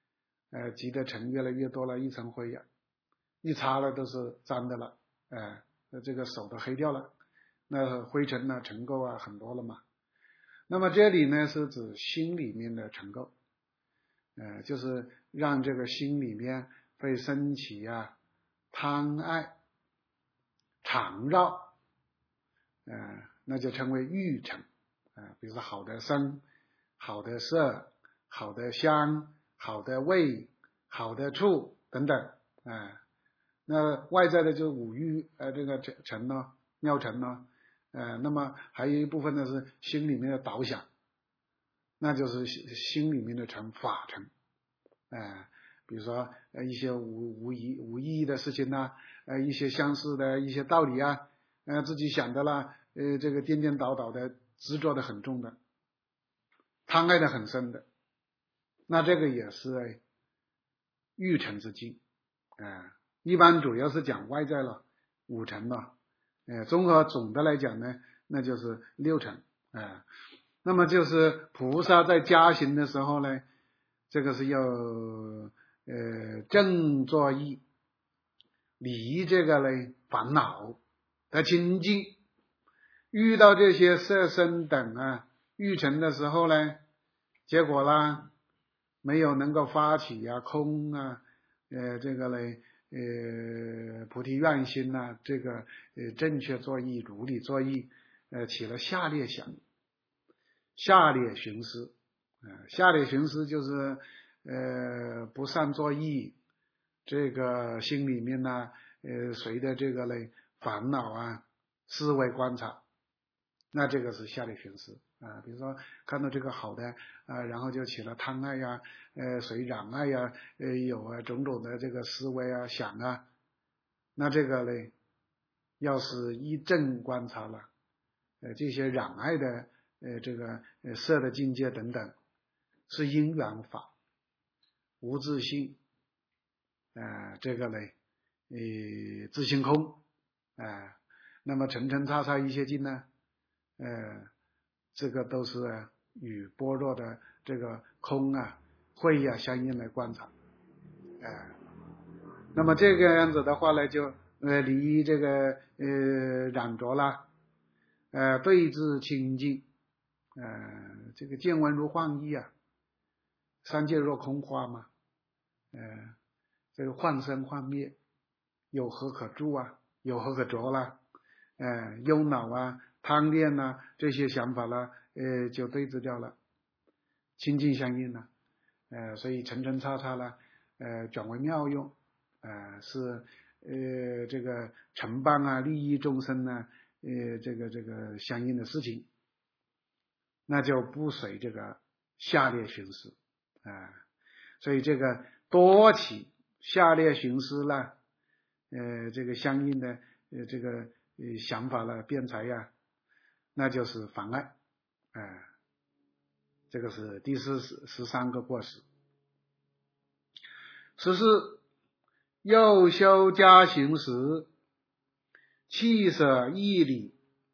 呃，积的尘越来越多了，一层灰呀、啊，一擦了都是脏的了，哎、呃，这个手都黑掉了，那灰尘啊、尘垢啊很多了嘛。那么这里呢是指心里面的尘垢，呃，就是让这个心里面会升起啊贪爱、缠绕，呃，那就称为欲尘，呃，比如说好的声、好的色、好的香、好的味、好的触等等，啊、呃，那外在的就五欲，呃，这个尘尘呢，妙尘呢，呃，那么还有一部分呢是心里面的导想，那就是心里面的尘法尘，呃，比如说呃一些无无意无意义的事情呐、啊，呃，一些相似的一些道理啊，呃，自己想的啦，呃，这个颠颠倒倒的，执着的很重的，贪爱的很深的，那这个也是欲尘之境，啊、呃，一般主要是讲外在了，五尘了，呃，综合总的来讲呢，那就是六尘，啊、呃，那么就是菩萨在加行的时候呢，这个是要呃正作意，离这个呢烦恼的清净，遇到这些色身等啊欲尘的时候呢，结果啦没有能够发起呀、啊、空啊，呃这个呢呃菩提愿心呐、啊，这个呃正确作意、如理作意，呃起了下列想，下列寻思，呃下列寻思就是呃不善作意，这个心里面呢呃随着这个呢烦恼啊思维观察，那这个是下列寻思啊，比如说看到这个好的啊，然后就起了贪爱呀，呃随染爱呀，呃有啊种种的这个思维啊想啊，那这个呢要是一正观察了，呃这些染爱的呃这个呃色的境界等等是因缘法，无自性，呃这个呢呃自性空，啊、呃、那么层层叉叉一些境呢，呃这个都是与般若的这个空啊慧啊相应来观察，哎、呃，那么这个样子的话呢，就呃离这个呃染着啦，呃对治清净，呃这个见闻如幻意啊，三界若空花嘛，呃这个幻生幻灭，有何可住啊，有何可着啦，呃忧恼啊贪恋呐、这些想法啦，呃就对治掉了，清净相应了，呃所以层层叉叉啦，呃转为妙用，呃是呃这个承办啊利益众生呢，呃这个这个相应的事情，那就不随这个下列寻思啊、呃，所以这个多起下列寻思啦，呃这个相应的呃这个呃想法了辩才呀，那就是妨碍，啊、呃，这个是第十十三个过失。十四，又修加行时，弃舍义理，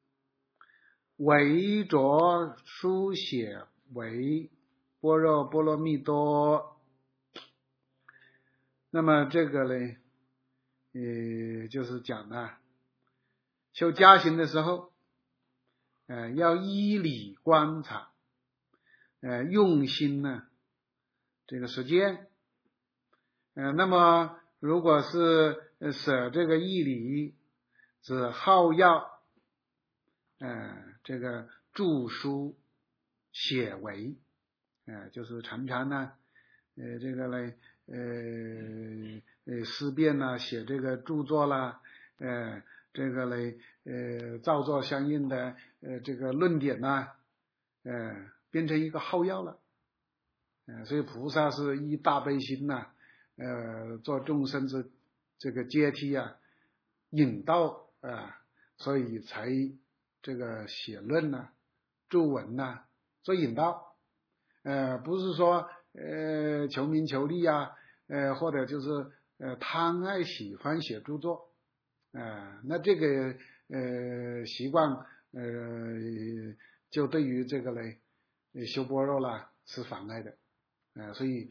为着书写为般若波罗蜜多。那么这个呢，呃，就是讲呢，修加行的时候，呃，要依理观察，呃，用心呢，这个实践。呃，那么如果是舍这个义理，只好要呃这个著书写为，呃就是常常呢，呃这个呢呃呃思辨啦，写这个著作啦，呃这个呢呃造作相应的呃这个论点呐，呃变成一个好药了，呃所以菩萨是依大悲心呐、啊。呃，做众生之这个阶梯啊，引导啊，所以才这个写论呐、啊、著文呐、啊、做引导，呃，不是说呃求名求利啊，呃或者就是呃贪爱喜欢写著作，呃，那这个呃习惯呃就对于这个嘞修般若啦是妨碍的，呃，所以。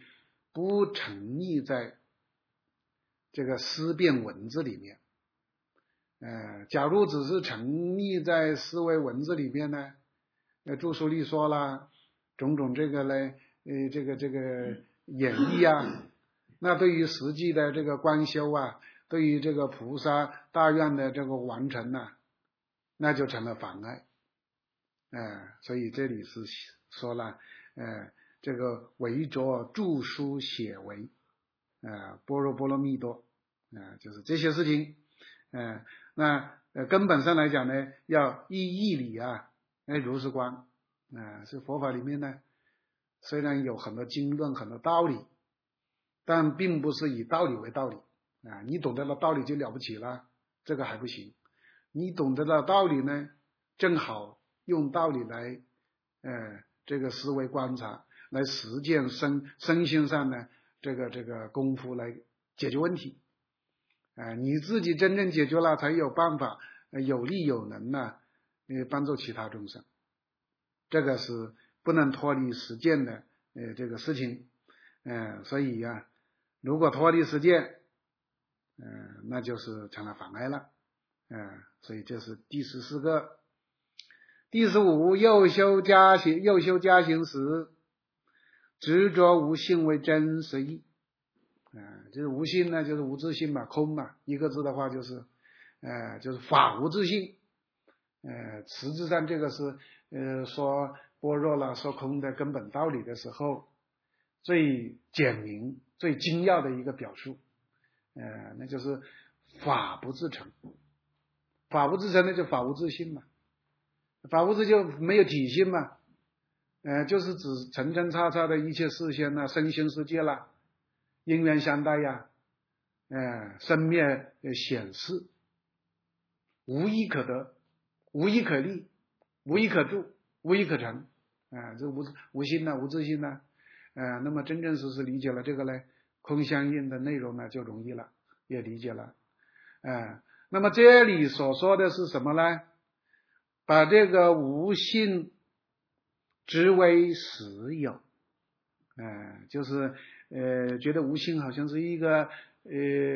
不沉溺在这个思辨文字里面。呃，假如只是沉溺在思维文字里面呢，呃，著书里说了种种这个呢，呃，这个这个演绎啊，那对于实际的这个观修啊，对于这个菩萨大愿的这个完成呢、啊，那就成了妨碍。呃，所以这里是说了，呃，这个为着著书写为，呃，般若波罗蜜多，呃，就是这些事情，呃，那呃根本上来讲呢，要依义理啊，哎如是观，啊、呃，是佛法里面呢，虽然有很多经论，很多道理，但并不是以道理为道理啊、呃，你懂得了道理就了不起了，这个还不行，你懂得了道理呢，正好用道理来，呃，这个思维观察，来实践身身心上呢，这个这个功夫来解决问题，啊、呃，你自己真正解决了，才有办法，呃、有力有能呢，呃，帮助其他众生，这个是不能脱离实践的，呃，这个事情，呃，所以呀、啊，如果脱离实践，呃，那就是成了妨碍了，呃，所以这是第十四个。第十五，又修加行，又修加行时，执着无性为真实义。啊、呃，就是无性呢，就是无自性嘛，空嘛，一个字的话就是，呃，就是法无自性。呃，实质上这个是，呃，说般若了，说空的根本道理的时候，最简明、最精要的一个表述。呃，那就是法不自成，法不自成，那就法无自性嘛。法无自就没有体性嘛，呃，就是指层层叉叉的一切事现呐、身心世界啦，因缘相待呀，呃，生灭显示，无一可得，无一可立，无一可住，无一可成，啊、呃，这无无心呢、无自性呢，呃，那么真正实实理解了这个呢，空相应的内容呢就容易了，也理解了，啊、呃，那么这里所说的是什么呢？把这个无性执为实有，呃，就是呃觉得无性好像是一个呃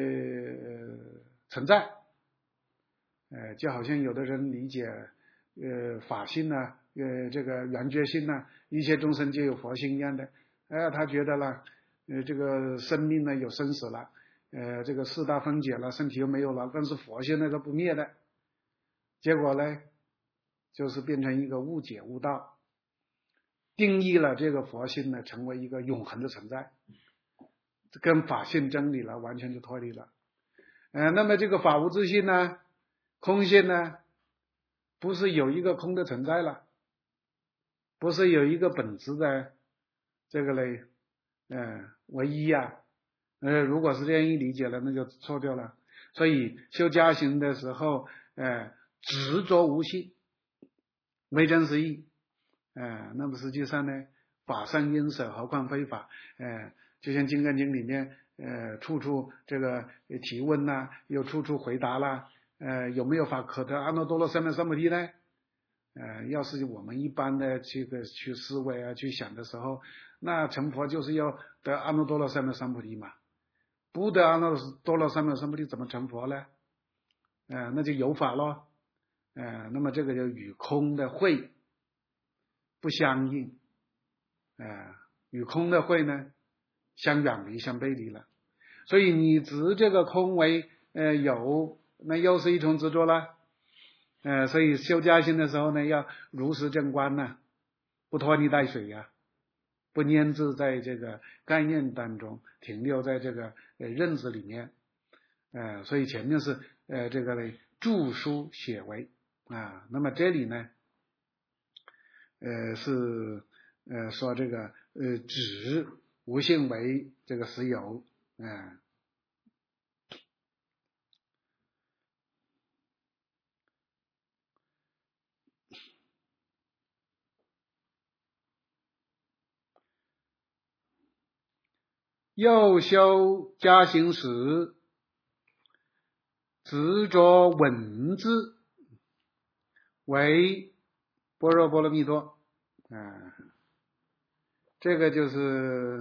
存在，呃就好像有的人理解呃法性呢、啊，呃这个圆觉性呢、啊，一切众生皆有佛性一样的，呃他觉得了，呃这个生命呢有生死了，呃这个四大分解了，身体又没有了，但是佛性那个不灭的，结果呢？就是变成一个误解误道，定义了这个佛性呢成为一个永恒的存在，跟法性真理了完全就脱离了。呃，那么这个法无自性呢，空性呢，不是有一个空的存在了，不是有一个本质的这个嘞，呃，唯一呀、啊，呃，如果是这样一理解了，那就错掉了。所以修加行的时候，呃，执着无性。为真实义，呃，那么实际上呢，法上应舍，何况非法？呃，就像《金刚经》里面，呃，处处这个提问呐、啊，又处处回答啦，呃，有没有法可得阿耨多罗三藐三菩提呢？呃，要是我们一般的这个去思维啊，去想的时候，那成佛就是要得阿耨多罗三藐三菩提嘛，不得阿耨多罗三藐三菩提怎么成佛呢？呃，那就有法咯。呃，那么这个就与空的慧不相应，呃，与空的慧呢相远离、相背离了。所以你执这个空为呃有，那又是一重执着了。呃，所以修加行的时候呢，要如实正观呢，不拖泥带水呀、啊，不粘滞在这个概念当中，停留在这个呃认知里面。呃，所以前面是呃这个呢著书写为。啊，那么这里呢，呃，是呃说这个呃指无性为这个实有，啊、呃，又修加行时，执着文字为般若波罗蜜多，啊、呃，这个就是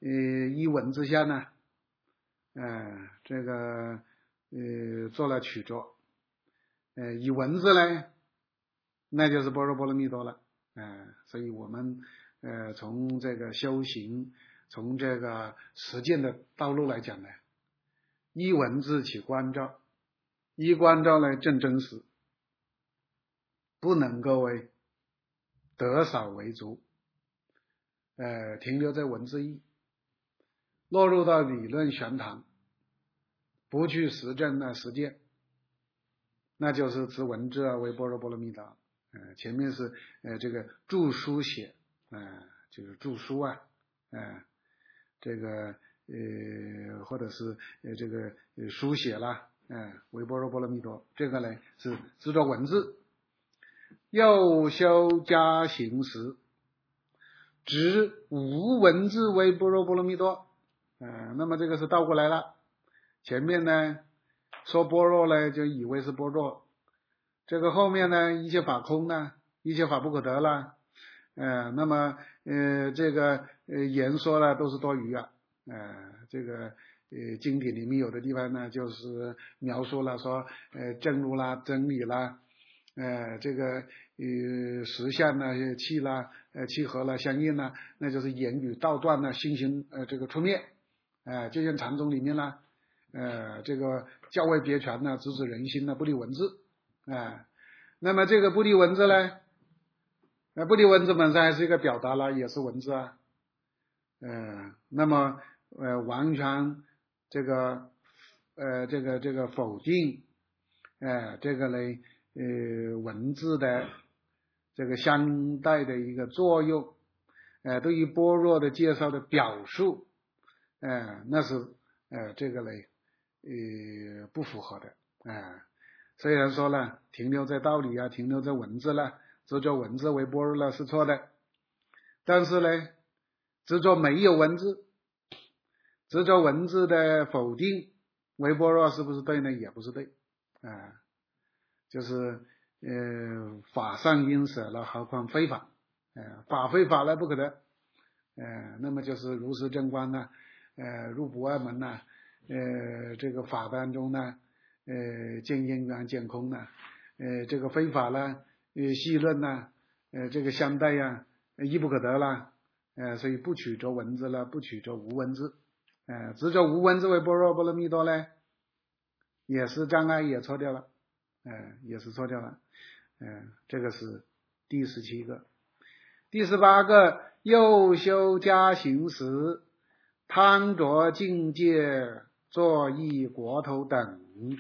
呃依文之下呢，呃这个呃做了曲作，呃以文字呢，那就是般若波罗蜜多了，呃所以我们呃从这个修行，从这个实践的道路来讲呢，依文字起关照，依关照来证真实，不能够为得少为足，呃停留在文字义，落入到理论玄谈，不去实证呢实践，那就是持文字啊为般若波罗蜜多。呃前面是呃这个著书写，呃就是著书啊，呃这个呃或者是呃这个呃书写啦，呃为般若波罗蜜多，这个呢是执着文字。又修加行识，执无文字为般若波罗蜜多，呃那么这个是倒过来了，前面呢说般若呢就以为是般若，这个后面呢一切法空呢，一切法不可得了，呃那么呃这个呃言说了都是多余啊，呃这个呃经典里面有的地方呢就是描述了说呃正如啦真理啦，呃这个呃实相呢气啦呃气和了相应啦，那就是言语道断了心行呃这个出灭，呃就像禅宗里面啦，呃这个教外别传呢直指人心呢不离文字，呃那么这个不离文字呢，呃不离文字本身还是一个表达啦，也是文字啊，呃那么呃完全这个呃这个这个否定呃这个呢呃文字的这个相带的一个作用，呃对于般若的介绍的表述，呃那是呃这个呢呃不符合的，呃虽然说呢停留在道理啊，停留在文字了，执着文字为般若了是错的，但是呢执着没有文字，执着文字的否定为般若是不是对呢？也不是对，啊、呃，就是呃法上应舍了，何况非法，呃法非法了不可得，呃那么就是如实正观呢，呃入不二门呢，呃这个法当中呢，呃见因缘见空呢，呃这个非法呢，呃细论呢，呃这个相待呀，亦不可得了，呃所以不取着文字了，不取着无文字，呃执着无文字为般若波罗蜜多呢，也是障碍，也错掉了，呃也是错掉了，呃这个是第十七个。第十八个，又修加行识，贪着境界，作意国头等。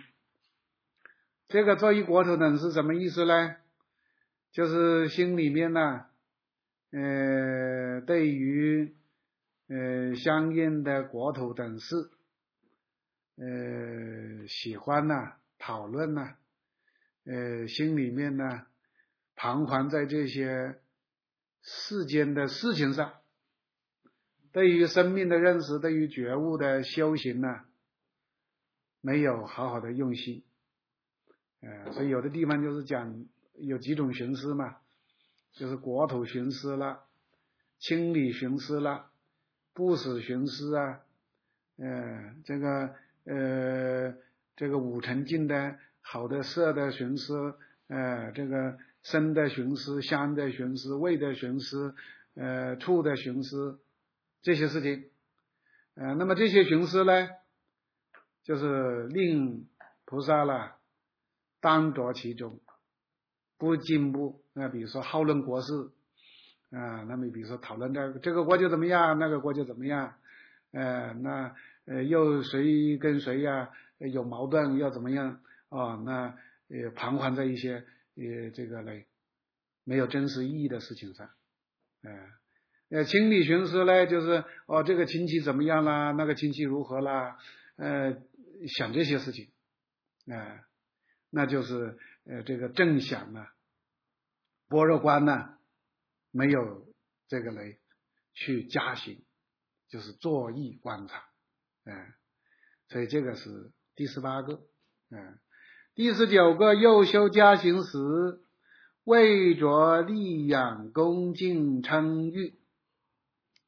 这个作意国头等是什么意思呢？就是心里面呢，呃，对于呃相应的国头等事，呃，喜欢呐、啊，讨论呐、啊，呃，心里面呢，彷徨在这些世间的事情上，对于生命的认识，对于觉悟的修行呢，没有好好的用心，呃，所以有的地方就是讲有几种寻思嘛，就是国土寻思了，清理寻思了，不死寻思啊，呃，这个呃这个五尘境的好的色的寻思，呃，这个声的寻思，香的寻思，味的寻思，呃，触的寻思，这些事情，呃，那么这些寻思呢，就是令菩萨了当着其中，不进步。那比如说好论国事啊，那么比如说讨论这个这个国家怎么样，那个国家怎么样，呃，那呃又谁跟谁呀、啊、有矛盾要怎么样啊？那呃彷徨在一些呃这个嘞没有真实意义的事情上，呃呃清理寻思呢，就是哦这个亲戚怎么样啦，那个亲戚如何啦，呃想这些事情，啊、呃，那就是呃这个正想呢，般若观呢没有这个嘞去加行，就是作意观察，呃，所以这个是第十八个，呃，第十九个，又修加行时，为着利养恭敬称誉。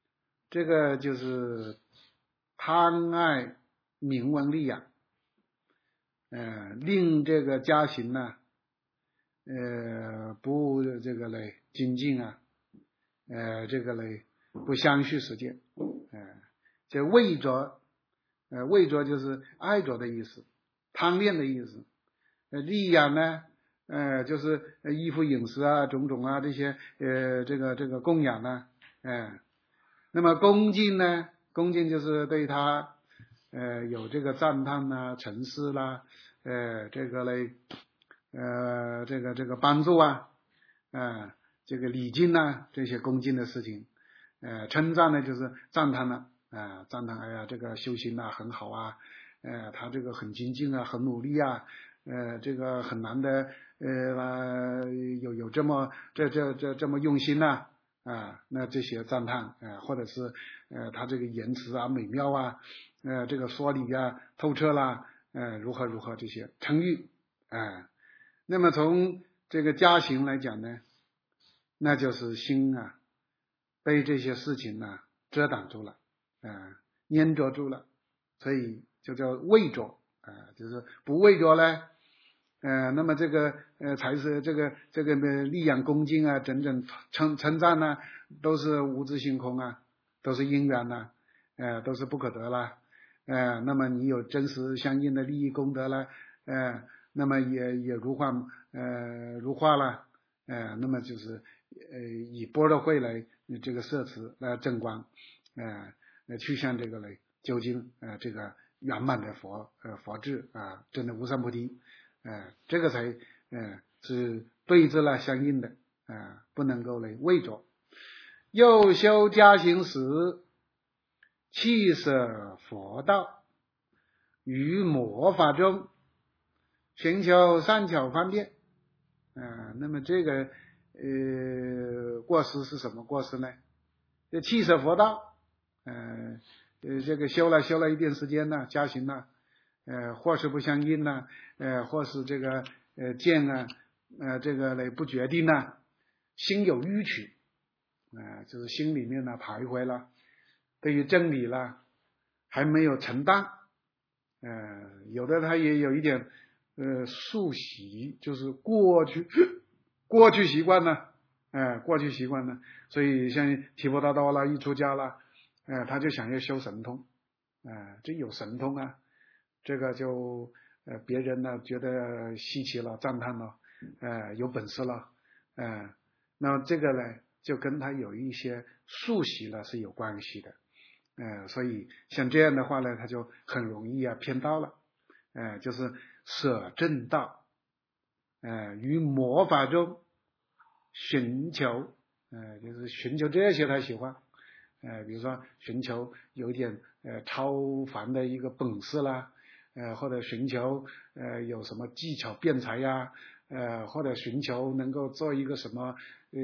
这个就是贪爱名闻利养，呃，令这个家行呢，呃，不这个嘞精进啊，呃，这个嘞不相续实践，呃，这为着，呃，为着就是爱着的意思，贪恋的意思，呃，利养呢，呃，就是衣服饮食啊，种种啊这些，呃，这个这个供养呢，呃，那么恭敬呢，恭敬就是对他，呃，有这个赞叹啦、沉思啦，呃，这个嘞，呃，这个这个帮助啊，呃，这个礼敬呐，这些恭敬的事情，呃，称赞呢就是赞叹了，啊、呃，赞叹，哎呀，这个修行啊很好啊，呃，他这个很精进啊，很努力啊，呃，这个很难的，呃，有有这么这这这这么用心呐、啊，啊，那这些赞叹，呃，或者是呃他这个言辞啊美妙啊，呃，这个说理啊透彻啦，呃，如何如何这些称誉，啊、呃，那么从这个家行来讲呢，那就是心啊被这些事情呢遮挡住了，啊、呃，粘着住了，所以就叫畏着，啊、呃，就是不畏着呢。呃，那么这个呃才是这个这个呢力养恭敬啊，整整称称赞呢，都是无自性空啊，都是因缘呐、啊，呃，都是不可得啦，呃，那么你有真实相应的利益功德了，呃，那么也也如化呃如化了，呃，那么就是呃以般若慧来这个摄持来正观，呃，去向这个来究竟呃这个圆满的佛呃佛智啊，真的无上菩提。呃，这个才呃是对治了相应的，呃，不能够来畏着。又修家行时，弃舍佛道，于魔法中寻求善巧方便。呃，那么这个呃过失是什么过失呢？这弃舍佛道，呃呃这个修了修了一定时间呢，家行呢。呃，或是不相应呢，呃，或是这个呃见啊，呃，这个嘞不决定呢，心有迂曲，呃，就是心里面呢徘徊了，对于真理啦还没有承担，呃，有的他也有一点呃宿习，就是过去过去习惯了，呃，过去习惯了，所以像提婆达多啦，一出家了，呃，他就想要修神通，呃，这有神通啊。这个就呃别人呢觉得稀奇了，赞叹了，呃有本事了，呃那这个呢就跟他有一些宿习了是有关系的，呃所以像这样的话呢，他就很容易啊偏道了，呃就是舍正道，呃于魔法中寻求，呃就是寻求这些他喜欢，呃比如说寻求有点呃超凡的一个本事啦。呃，或者寻求呃有什么技巧辩才呀，呃，或者寻求能够做一个什么呃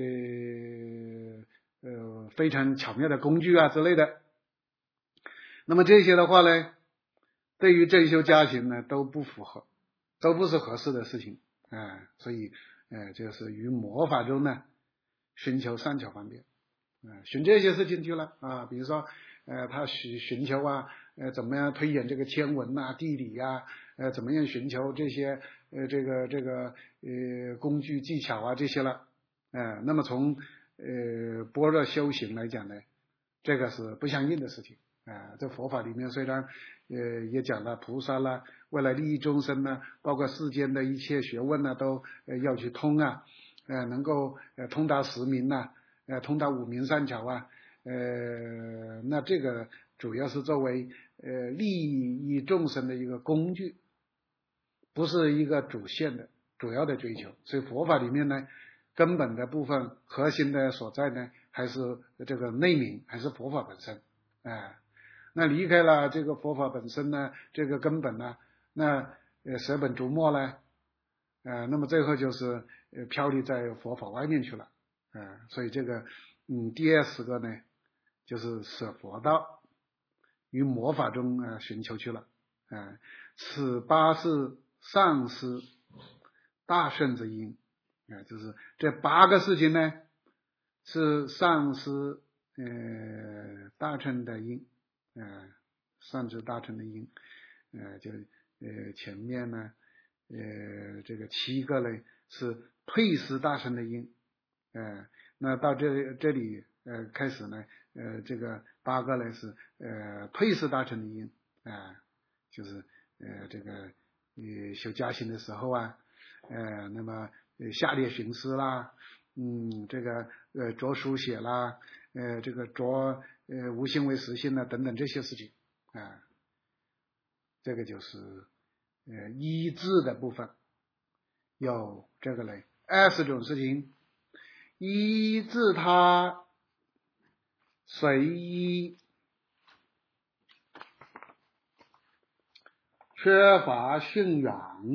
呃非常巧妙的工具啊之类的。那么这些的话呢，对于正修家行呢都不符合，都不是合适的事情啊、呃，所以呃就是于魔法中呢寻求善巧方便，啊、呃，寻这些事情去了啊，比如说呃他寻寻求啊。呃，怎么样推演这个天文呐、啊、地理呀、啊？呃，怎么样寻求这些呃这个这个呃工具技巧啊这些了？呃，那么从呃般若修行来讲呢，这个是不相应的事情啊、呃。这佛法里面虽然呃也讲了菩萨啦，为了利益众生呢，包括世间的一切学问呢，都呃要去通啊，呃能够呃通达十名呐、呃通达五明善巧啊，呃那这个。主要是作为呃利益众生的一个工具，不是一个主线的主要的追求。所以佛法里面呢，根本的部分核心的所在呢，还是这个内明，还是佛法本身。哎、呃，那离开了这个佛法本身呢，这个根本呢，那呃舍本逐末呢，呃，那么最后就是呃飘离在佛法外面去了。啊、呃，所以这个嗯第二十个呢，就是舍佛道。于魔法中啊、呃、寻求去了，啊、呃，此八是上师大顺之因，啊、呃，就是这八个事情呢，是上师呃大乘的音，呃上至大乘的音，呃就呃前面呢呃这个七个呢是退失大乘的音，呃那到这这里呃开始呢呃这个八个呢是呃退失大乘的音啊、呃、就是呃这个呃修加行的时候啊，呃那么呃下列寻思啦，嗯这个呃着书写啦，呃这个着呃无行为实性啦等等这些事情啊、呃、这个就是呃依止的部分，有这个嘞二十种事情，依止它随意缺乏驯养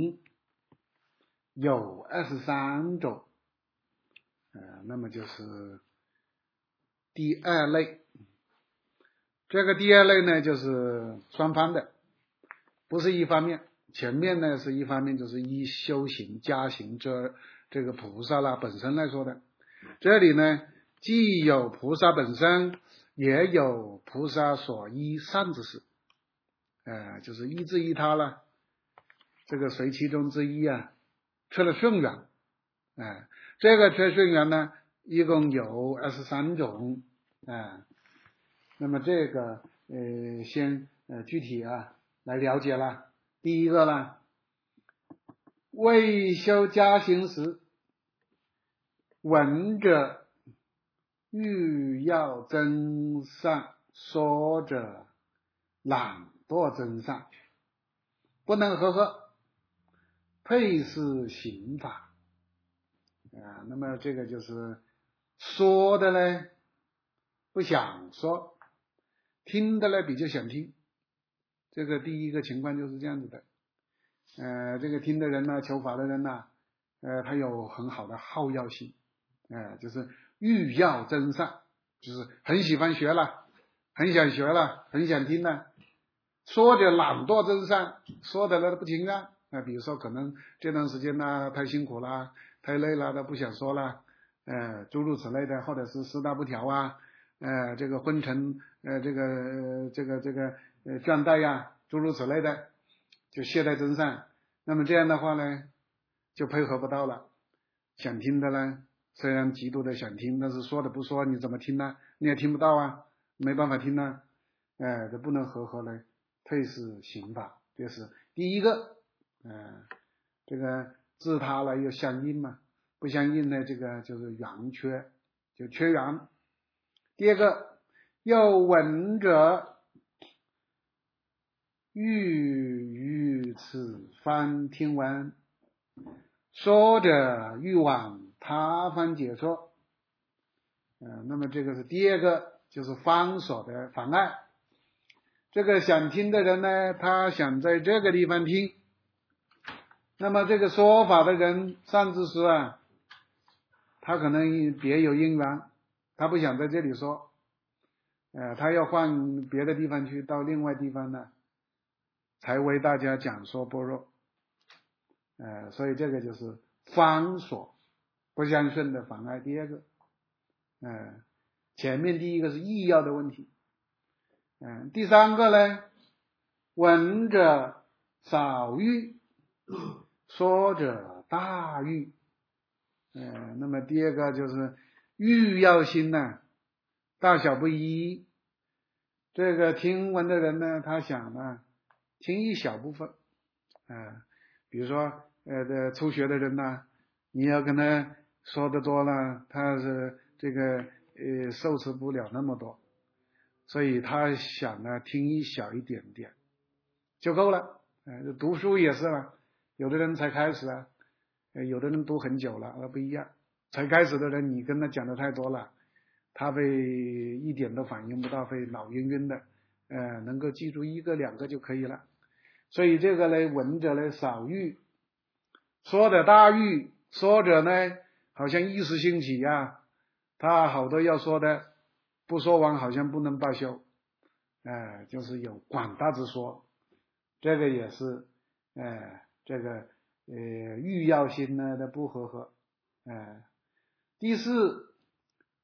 有二十三种，呃，那么就是第二类。这个第二类呢，就是双方的，不是一方面。前面呢是一方面，就是依修行加行这这个菩萨啦本身来说的。这里呢，既有菩萨本身，也有菩萨所依善之事，呃，就是依之依他了。这个随其中之一啊，缺了顺缘，哎、呃，这个缺顺缘呢，一共有二十三种，哎、呃，那么这个呃，先呃具体啊来了解了。第一个呢，未修加行时，闻者欲要增上，说者懒惰增上，不能和合，退失行法啊。那么这个就是说的呢不想说，听的呢比较想听，这个第一个情况就是这样子的。呃，这个听的人呢，求法的人呢，呃，他有很好的好要性，呃，就是欲要增上，就是很喜欢学了，很想学了，很想听了。说的懒惰增上，说的呢不听啊。呃，比如说可能这段时间呢太辛苦了，太累了，他不想说了，呃，诸如此类的，或者是四大不调啊，呃，这个昏沉，呃，这个、呃、这个这个呃倦怠呀、啊，诸如此类的，就懈怠增上。那么这样的话呢，就配合不到了。想听的呢，虽然极度的想听，但是说的不说，你怎么听呢？你也听不到啊，没办法听呢。哎、呃，这不能和合呢，退失行法，这是第一个。呃，这个自他了又相应嘛，不相应呢，这个就是缘缺，就缺缘。第二个，又闻者欲于此方听闻，说者欲往他方解说。呃，那么这个是第二个，就是方所的妨碍。这个想听的人呢，他想在这个地方听，那么这个说法的人善知识啊，他可能别有因缘，他不想在这里说，呃，他要换别的地方去，到另外地方呢，才为大家讲说般若。呃，所以这个就是方所不相顺的妨碍。第二个，呃，前面第一个是意要的问题，嗯、呃，第三个呢，闻者少欲，说者大欲。呃，那么第二个就是欲要心呢、啊，大小不一。这个听闻的人呢，他想呢，听一小部分，啊、呃，比如说呃的初学的人呢，你要跟他说的多了，他是这个呃受持不了那么多，所以他想呢听一小一点点就够了。呃，读书也是了，有的人才开始啊，呃，有的人读很久了，而不一样。才开始的人，你跟他讲的太多了，他会一点都反应不到，会脑晕晕的。呃，能够记住一个两个就可以了。所以这个呢，闻者呢少欲，说者大欲。说者呢，好像一时兴起呀、啊，他好多要说的，不说完好像不能罢休。呃，就是有广大之说，这个也是，呃，这个呃欲要心呢的不和合。呃，第四，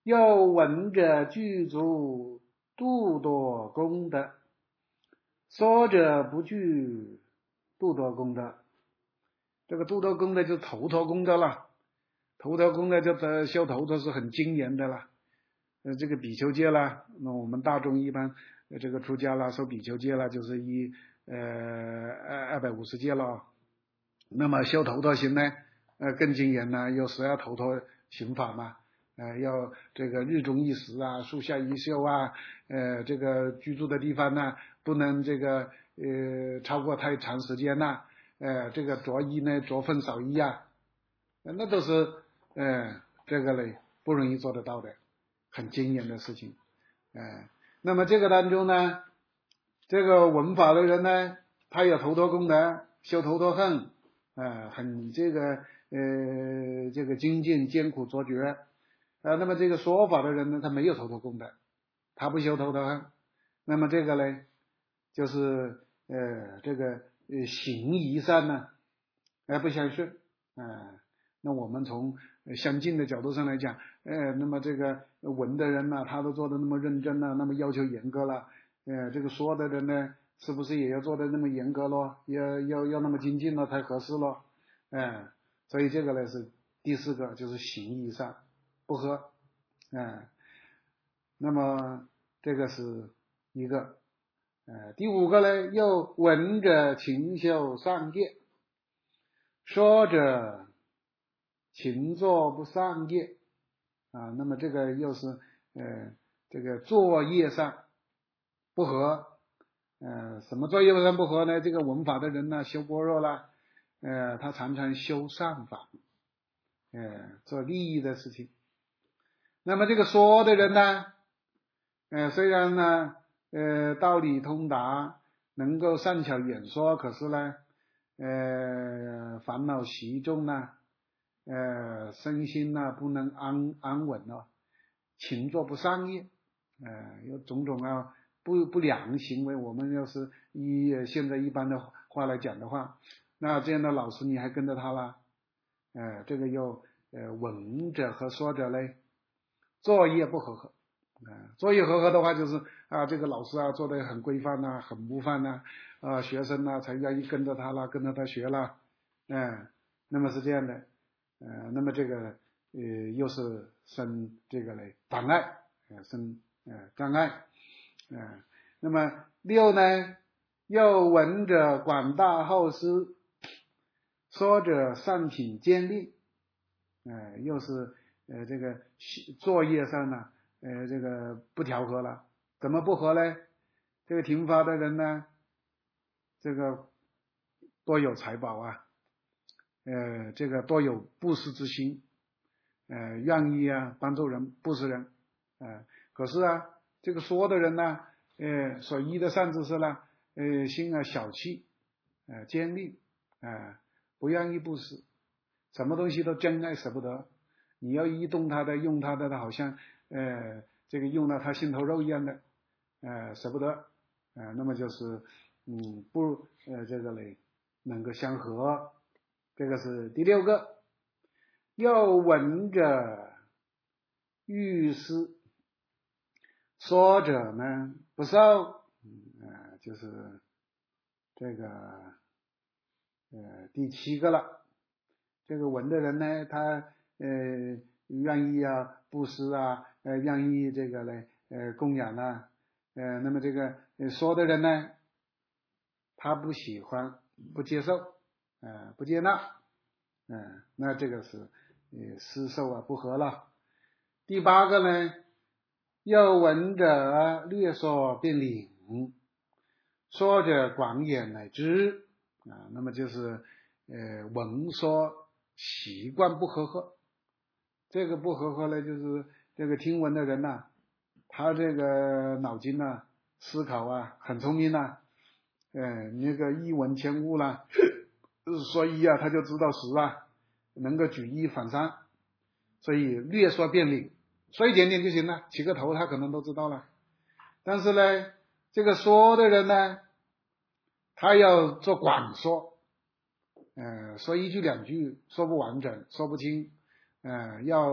又闻者具足度多功德，说者不具度多功德。这个度多功德就头陀功德了，头陀功德就得修头陀是很精严的了。呃，这个比丘戒啦，那我们大众一般呃这个出家啦，受比丘戒啦，就是一呃二二百五十戒了。那么修头陀行呢，呃更精严呢，有十二头陀行法嘛，呃要这个日中一时啊，树下一宿啊，呃这个居住的地方呢，不能这个呃超过太长时间呐，呃这个着衣呢着分少衣啊，那都是呃这个嘞不容易做得到的，很精严的事情。呃那么这个当中呢，这个闻法的人呢，他有头陀功德，修头陀行，呃很这个呃这个精进艰苦卓绝。呃那么这个说法的人呢，他没有头陀功德，他不修头陀行，那么这个呢就是呃这个呃行仪上呢呃不相顺。呃那我们从相近的角度上来讲，呃那么这个闻的人呢，他都做的那么认真了，那么要求严格了，呃这个说的人呢，是不是也要做的那么严格咯，要要要那么精进了才合适咯。呃所以这个呢是第四个，就是行仪上不合。呃那么这个是一个。呃第五个呢，又闻者勤修上戒，说者勤作不上业啊，那么这个又是呃这个作业上不合。呃什么作业上不合呢？这个闻法的人呢，修般若啦，呃他常常修善法，呃做利益的事情。那么这个说的人呢，呃虽然呢呃道理通达，能够善巧演说，可是呢呃烦恼习重呢，呃身心呢不能安安稳哦，勤作不上业，呃有种种啊不不良行为。我们要是以现在一般的话来讲的话，那这样的老师你还跟着他啦？呃这个又呃闻者和说者嘞作业不合合。呃作业合合的话，就是啊这个老师啊做得很规范呐，很模范呐，啊学生呐才愿意跟着他啦，跟着他学啦。呃那么是这样的。呃那么这个呃又是生这个嘞障碍，呃生呃障碍。呃那么六呢，又闻者广大后施，说者上品坚立。呃又是呃这个作业上呢呃这个不调和了。怎么不合呢？这个听法的人呢，这个多有财宝啊，呃这个多有布施之心，呃愿意啊帮助人布施人。呃可是啊这个说的人呢，呃所依的善知识呢，呃心啊小气，呃坚立，呃不愿意布施，什么东西都珍爱舍不得，你要移动他的用他的，他好像呃这个用了他心头肉一样的，呃舍不得。呃那么就是嗯不呃这个嘞能够相合。这个是第六个。又闻者欲施，说者呢不受。呃就是这个呃第七个了。这个闻的人呢，他呃愿意啊布施啊，呃愿意这个呢呃供养啊，呃那么这个说的人呢，他不喜欢不接受，呃不接纳，嗯、呃、那这个是呃施受啊不合了。第八个呢，又闻者略说便领，说者广演乃知啊，那么就是呃闻说习惯不合合。这个不合合呢，就是这个听闻的人呐、啊，他这个脑筋呐、啊、思考啊很聪明呐、啊，呃那个一闻千悟啦，说一啊他就知道十啊，能够举一反三，所以略说便领，说一点点就行了，起个头他可能都知道了。但是呢这个说的人呢，他要做广说，呃说一句两句说不完整，说不清，呃要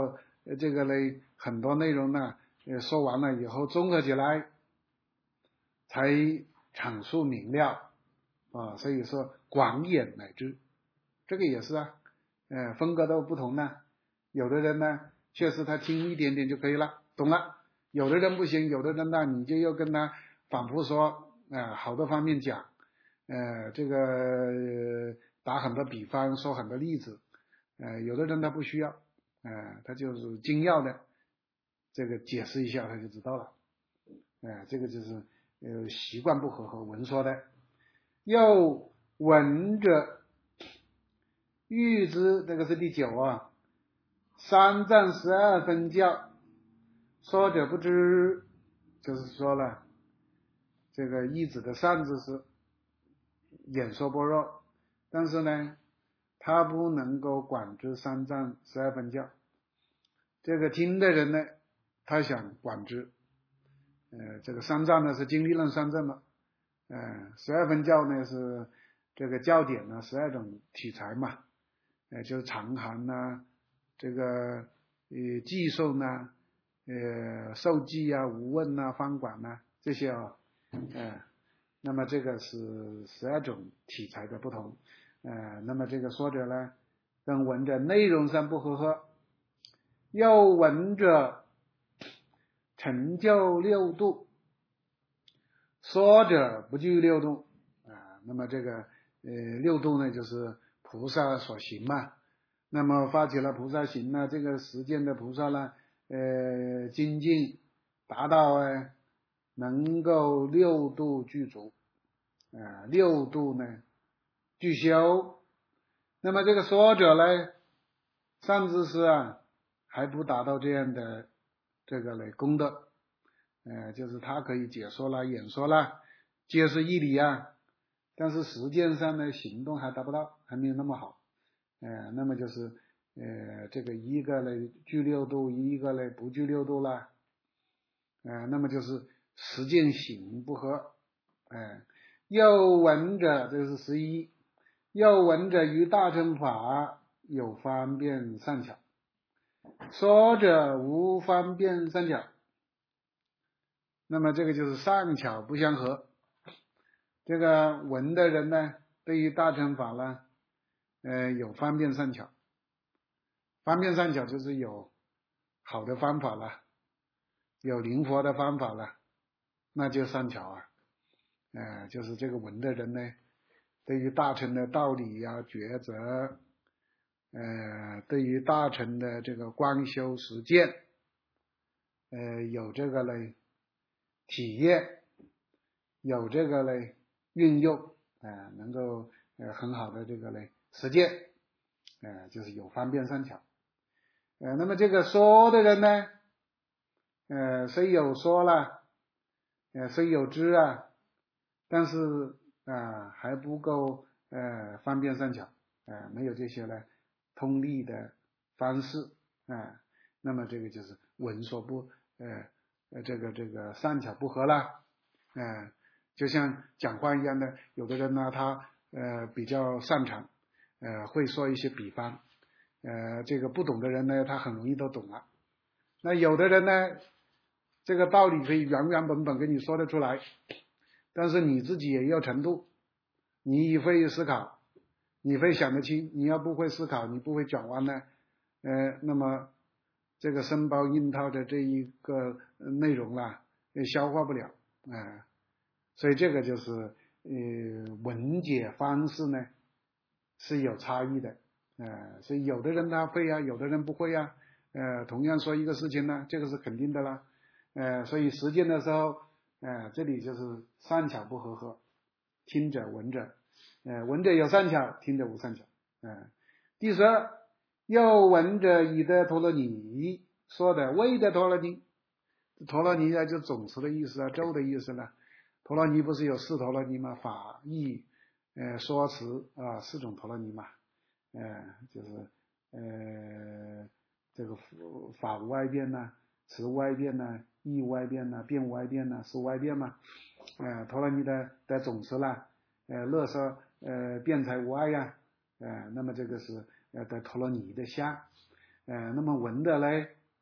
呃这个嘞很多内容呢，呃说完了以后综合起来，才阐述明了啊，所以说广演乃知，这个也是啊，呃风格都不同呢，有的人呢确实他听一点点就可以了，懂了，有的人不行，有的人呢你就要跟他反复说，呃好多方面讲，呃这个、呃、打很多比方，说很多例子，呃有的人他不需要，呃他就是精要的这个解释一下他就知道了，呃这个就是呃习惯不合和文说的。又闻者欲之，这个是第九啊，三藏十二分教，说者不知，就是说了这个义子的善知识演说般若，但是呢他不能够管知三藏十二分教，这个听的人呢他想管知，呃这个三藏呢是经历论三藏了，呃十二分教呢是这个教典呢十二种体裁嘛，呃就是长含呐，这个呃寄受呐，呃受记啊、无问呐、方广呐这些啊，呃那么这个是十二种体裁的不同，呃那么这个说者呢跟闻者内容上不合合，又闻者成就六度，说者不具六度啊，那么这个呃六度呢就是菩萨所行嘛，那么发起了菩萨行呢，这个实践的菩萨呢呃精进达到呃能够六度具足，啊六度呢具修，那么这个说者呢善知识啊还不达到这样的这个呢功德，呃就是他可以解说啦、演说啦、揭示义理啊，但是实践上呢行动还达不到，还没有那么好，呃那么就是呃这个一个呢具六度，一个呢不具六度啦，呃那么就是实践行不合，呃又闻者，这是十一，又闻者于大乘法有方便善巧，说者无方便善巧，那么这个就是善巧不相合，这个闻的人呢对于大乘法呢呃有方便善巧，方便善巧就是有好的方法了，有灵活的方法了，那就善巧啊，呃就是这个闻的人呢对于大乘的道理呀、抉择，呃对于大乘的这个观修实践呃有这个嘞体验，有这个嘞运用，呃能够呃很好的这个嘞实践，呃就是有方便善巧，呃那么这个说的人呢呃虽有说了，呃虽有知啊，但是啊、呃、还不够呃方便善巧，呃没有这些呢通力的方式啊、呃，那么这个就是闻说不呃呃这个这个善巧不合啦，呃就像讲话一样的，有的人呢他呃比较擅长呃会说一些比方，呃这个不懂的人呢他很容易都懂了，那有的人呢这个道理可以原原本本跟你说得出来，但是你自己也要程度，你会思考，你会想得清，你要不会思考，你不会转弯呢，呃，那么这个生包硬套的这一个内容啦，也消化不了啊、呃，所以这个就是呃文解方式呢是有差异的，呃，所以有的人他会啊，有的人不会啊，呃，同样说一个事情呢，这个是肯定的啦，呃，所以实践的时候，呃，这里就是善巧不合合，听者闻者，呃，闻者有善巧，听者无善巧，呃，第十二，又闻者以得陀罗尼，说的为的陀罗尼，陀罗尼啊就总持的意思啊，咒的意思呢，陀罗尼不是有四陀罗尼吗？法义呃说持啊四种陀罗尼嘛，呃就是呃这个法无外变呐、持无外变呐、义无外变呐、辩无外变呐、事无外变嘛，呃陀罗尼的的总持啦，呃乐说呃辩才无碍呀，呃那么这个是呃的陀罗尼的相，呃那么闻的嘞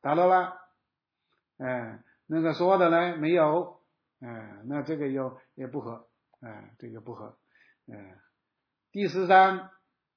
达到了，哎，那个说的呢没有，哎，那这个又也不合，哎，这个不合，哎，第十三，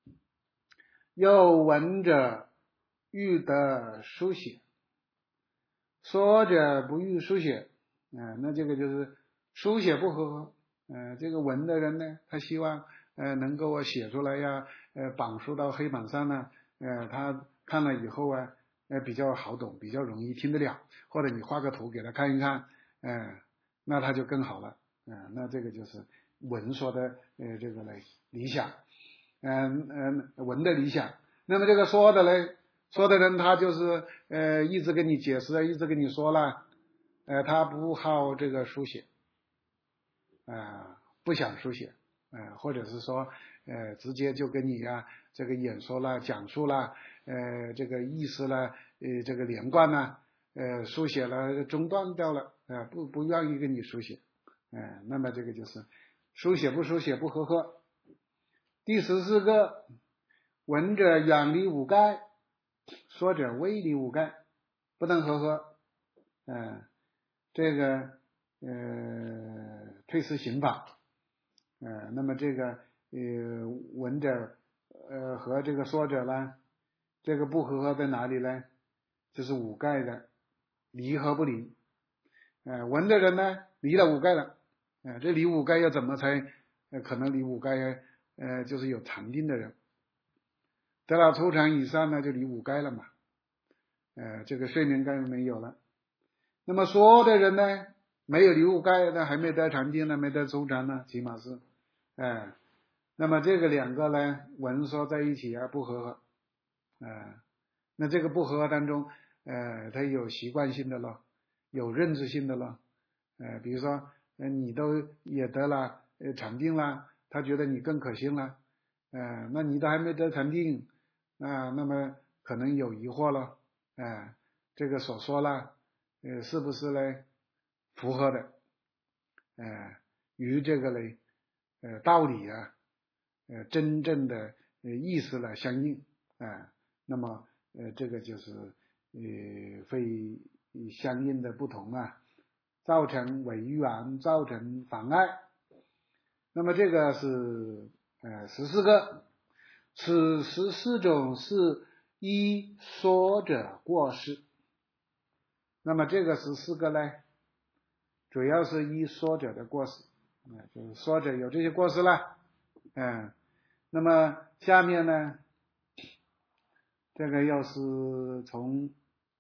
有闻者欲得书写，说者不欲书写，哎，那这个就是书写不合，呃，这个闻的人呢，他希望呃能够我写出来呀，呃，绑书到黑板上呢，呃，他看了以后啊，呃，比较好懂，比较容易听得了，或者你画个图给他看一看，呃，那他就更好了，嗯、呃，那这个就是文说的呃这个嘞理想，嗯嗯、呃，文的理想。那么这个说的嘞，说的人他就是呃一直跟你解释，一直跟你说了，呃，他不好这个书写。啊、呃，不想书写，呃，或者是说，呃，直接就跟你啊这个演说啦、讲述啦，呃，这个意思啦，呃，这个连贯啦，呃，书写了中断掉了，呃，不不愿意跟你书写，呃，那么这个就是书写不书写不合合。第十四个，闻者远离五盖，说者未离五盖，不能合合，呃，这个呃退失刑法。呃，那么这个呃闻者呃和这个说者呢，这个不合在哪里呢？就是五盖的离和不离。呃，闻的人呢离了五盖了，呃，这离五盖要怎么才呃可能离五盖？呃，就是有禅定的人，得了抽禅以上呢就离五盖了嘛，呃，这个睡眠盖没有了。那么说的人呢，没有离五盖，那还没得禅定呢，没得抽禅呢，起码是。哎，那么这个两个呢，文说在一起啊不合合，呃，那这个不合合当中，呃，它有习惯性的咯，有认知性的咯，呃，比如说，呃，你都也得了呃禅定了，他觉得你更可信了，呃，那你都还没得禅定，啊、那么可能有疑惑了，呃，这个所说了，呃，是不是呢符合的，呃，与这个嘞。呃，道理啊，呃，真正的呃意思呢相应啊、呃，那么呃，这个就是呃会相应的不同啊，造成违缘，造成妨碍。那么这个是呃十四个，此十四种是依说者过失。那么这个十四个呢，主要是依说者的过失，啊、呃，就是说者有这些过失了。嗯，那么下面呢，这个又是从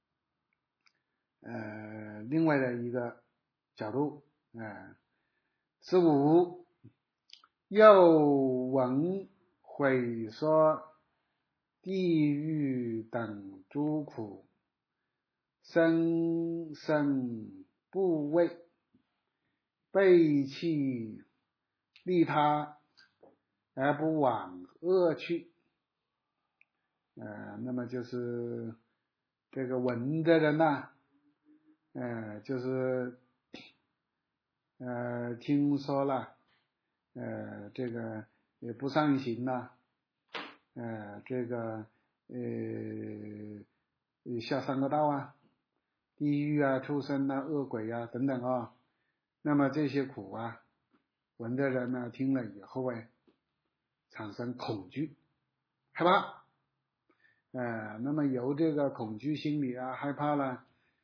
呃另外的一个角度，呃，十五，又闻毁说地狱等诸苦，生生不畏，背弃利他而不往恶去。呃，那么就是这个闻的人呐、啊，呃，就是呃听说了，呃，这个也不上行了，呃，这个呃下三个道啊，地狱啊、畜生啊、恶鬼啊等等啊，那么这些苦啊，闻的人呢听了以后哎，产生恐惧、害怕。呃，那么由这个恐惧心理啊、害怕了，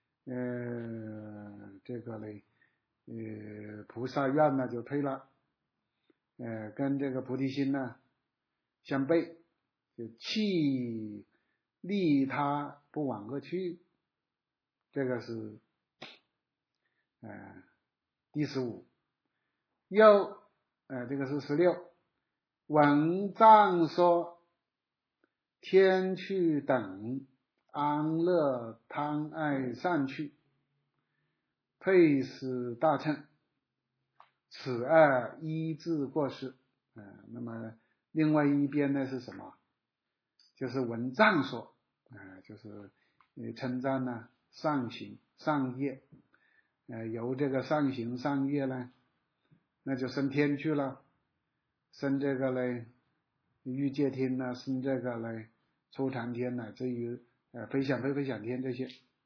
呃，这个嘞，呃，菩萨愿呢就退了，呃，跟这个菩提心呢相悖，就弃利他不往恶去，这个是呃第十五。又呃这个是十六，闻藏说天趣等安乐贪爱善趣，退失大乘，此二一字过失。呃，那么另外一边呢是什么？就是闻藏说，呃，就是呃称赞呢上行上业，呃，由这个上行上业呢，那就升天去了，升这个嘞欲界天呢，升这个嘞初禅天乃至于呃飞想飞飞想天这些，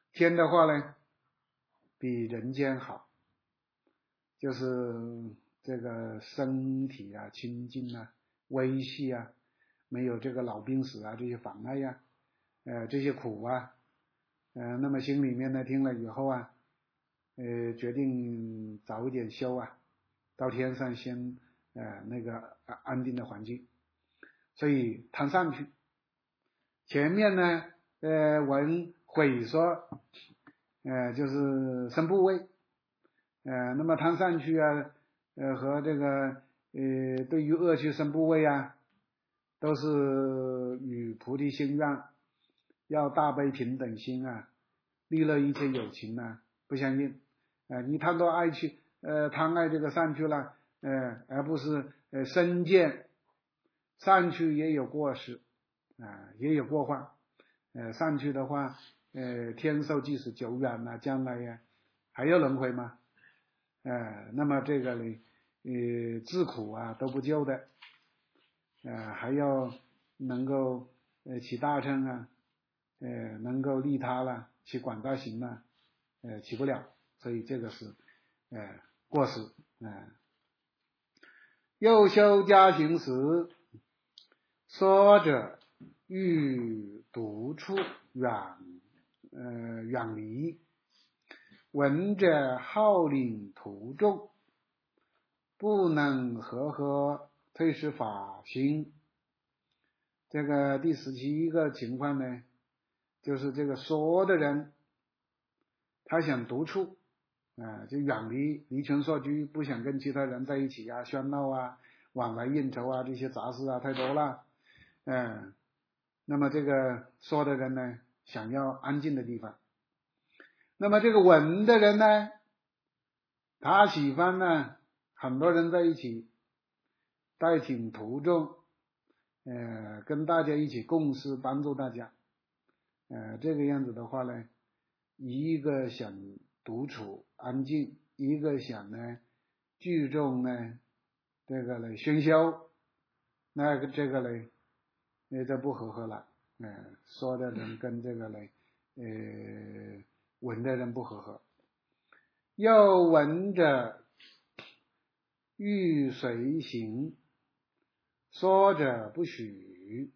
天的话呢，比人间好，就是这个身体啊清净啊微细啊，没有这个老病死啊这些妨碍呀、啊，呃这些苦啊，呃那么心里面呢听了以后啊，呃决定早一点修啊，到天上先呃那个安定的环境，所以谈上去。前面呢呃闻毁说，呃就是生部位，呃那么谈上去啊，呃和这个呃对于恶趣生部位啊，都是与菩提心愿要大悲平等心啊，利乐一切有情啊不相应。呃你贪多爱去呃贪爱这个善趣了，呃而不是呃身见善趣也有过失啊、呃，也有过患。呃善趣的话，呃天寿即使久远了，将来呀还要轮回吗？呃那么这个呢呃自苦啊都不救的，呃还要能够呃起大乘啊，呃能够利他了，起广大行了，呃起不了，所以这个是呃过失。呃又修加行时，说者欲独处远呃远离，闻者号令徒众，不能和合退失法心。这个第十七个情况呢，就是这个说的人他想独处啊、呃，就远离离群索居，不想跟其他人在一起啊，喧闹啊，往来应酬啊，这些杂事啊太多了。嗯、呃，那么这个说的人呢，想要安静的地方。那么这个闻的人呢，他喜欢呢很多人在一起，带请徒众，呃，跟大家一起共事，帮助大家。呃，这个样子的话呢，一个想独处安静，一个想呢聚众呢这个呢熏修，那个这个呢那就不合合了。呃，说的人跟这个呢呃闻的人不合合。又闻者欲随行，说者不许，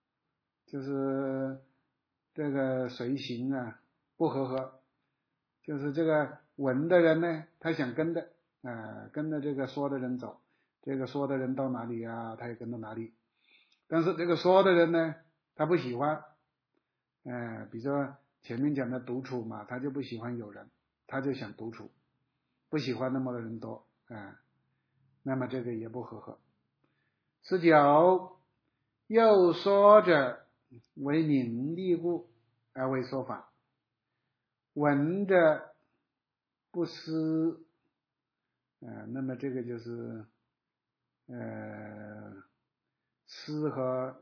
就是这个随行啊不合合，就是这个闻的人呢，他想跟着呃跟着这个说的人走，这个说的人到哪里啊，他也跟到哪里。但是这个说的人呢，他不喜欢，呃比如说前面讲的独处嘛，他就不喜欢有人，他就想独处，不喜欢那么多人多啊、呃，那么这个也不合合。十九，又说者为名利故而为说法，闻者不思，呃，那么这个就是呃思和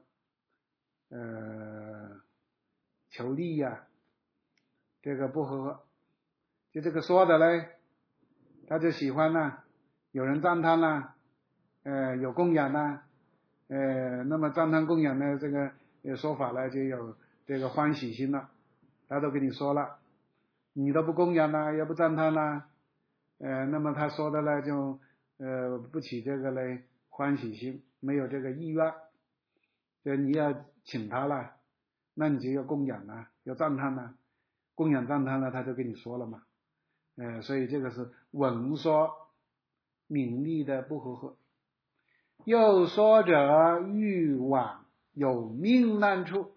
呃求利呀、啊，这个不合合。就这个说的嘞，他就喜欢呢、啊，有人赞叹啦、啊，呃，有供养啦、啊，呃，那么赞叹供养的这个说法呢，就有这个欢喜心了。他都跟你说了，你都不供养啦，也不赞叹啦，呃，那么他说的呢，就呃不起这个嘞欢喜心，没有这个意愿。就你要请他了，那你就要供养了，要赞叹了，供养赞叹了，他就跟你说了嘛。呃，所以这个是闻说名利的不合合。又说者欲往有命难处，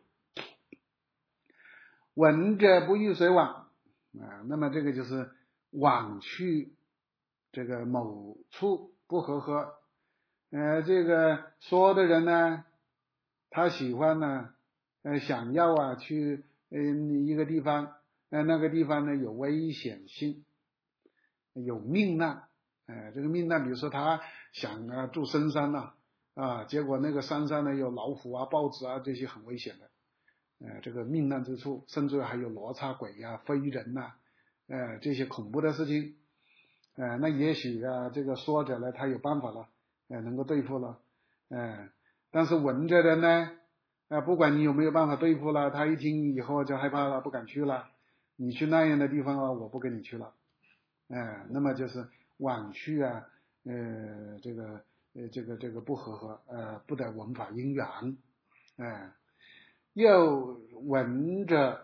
闻者不欲随往啊，那么这个就是往去这个某处不合合。呃，这个说的人呢，他喜欢呢，呃，想要啊去嗯一个地方，呃那个地方呢有危险性，有命难。呃，这个命难，比如说他想啊住深山呐、啊，啊，结果那个山上呢有老虎啊、豹子啊这些很危险的。呃，这个命难之处，甚至还有罗刹鬼呀、啊、非人呐、啊，呃，这些恐怖的事情，呃，那也许啊，这个说者呢，他有办法了，呃，能够对付了，呃，但是闻者的呢，呃，不管你有没有办法对付了，他一听以后就害怕了，不敢去了， 你去那样的地方啊，我不跟你去了，哎、呃，那么就是往去啊，呃，这个呃这个这个不和合，呃，不得文法因缘，哎、呃，又闻着，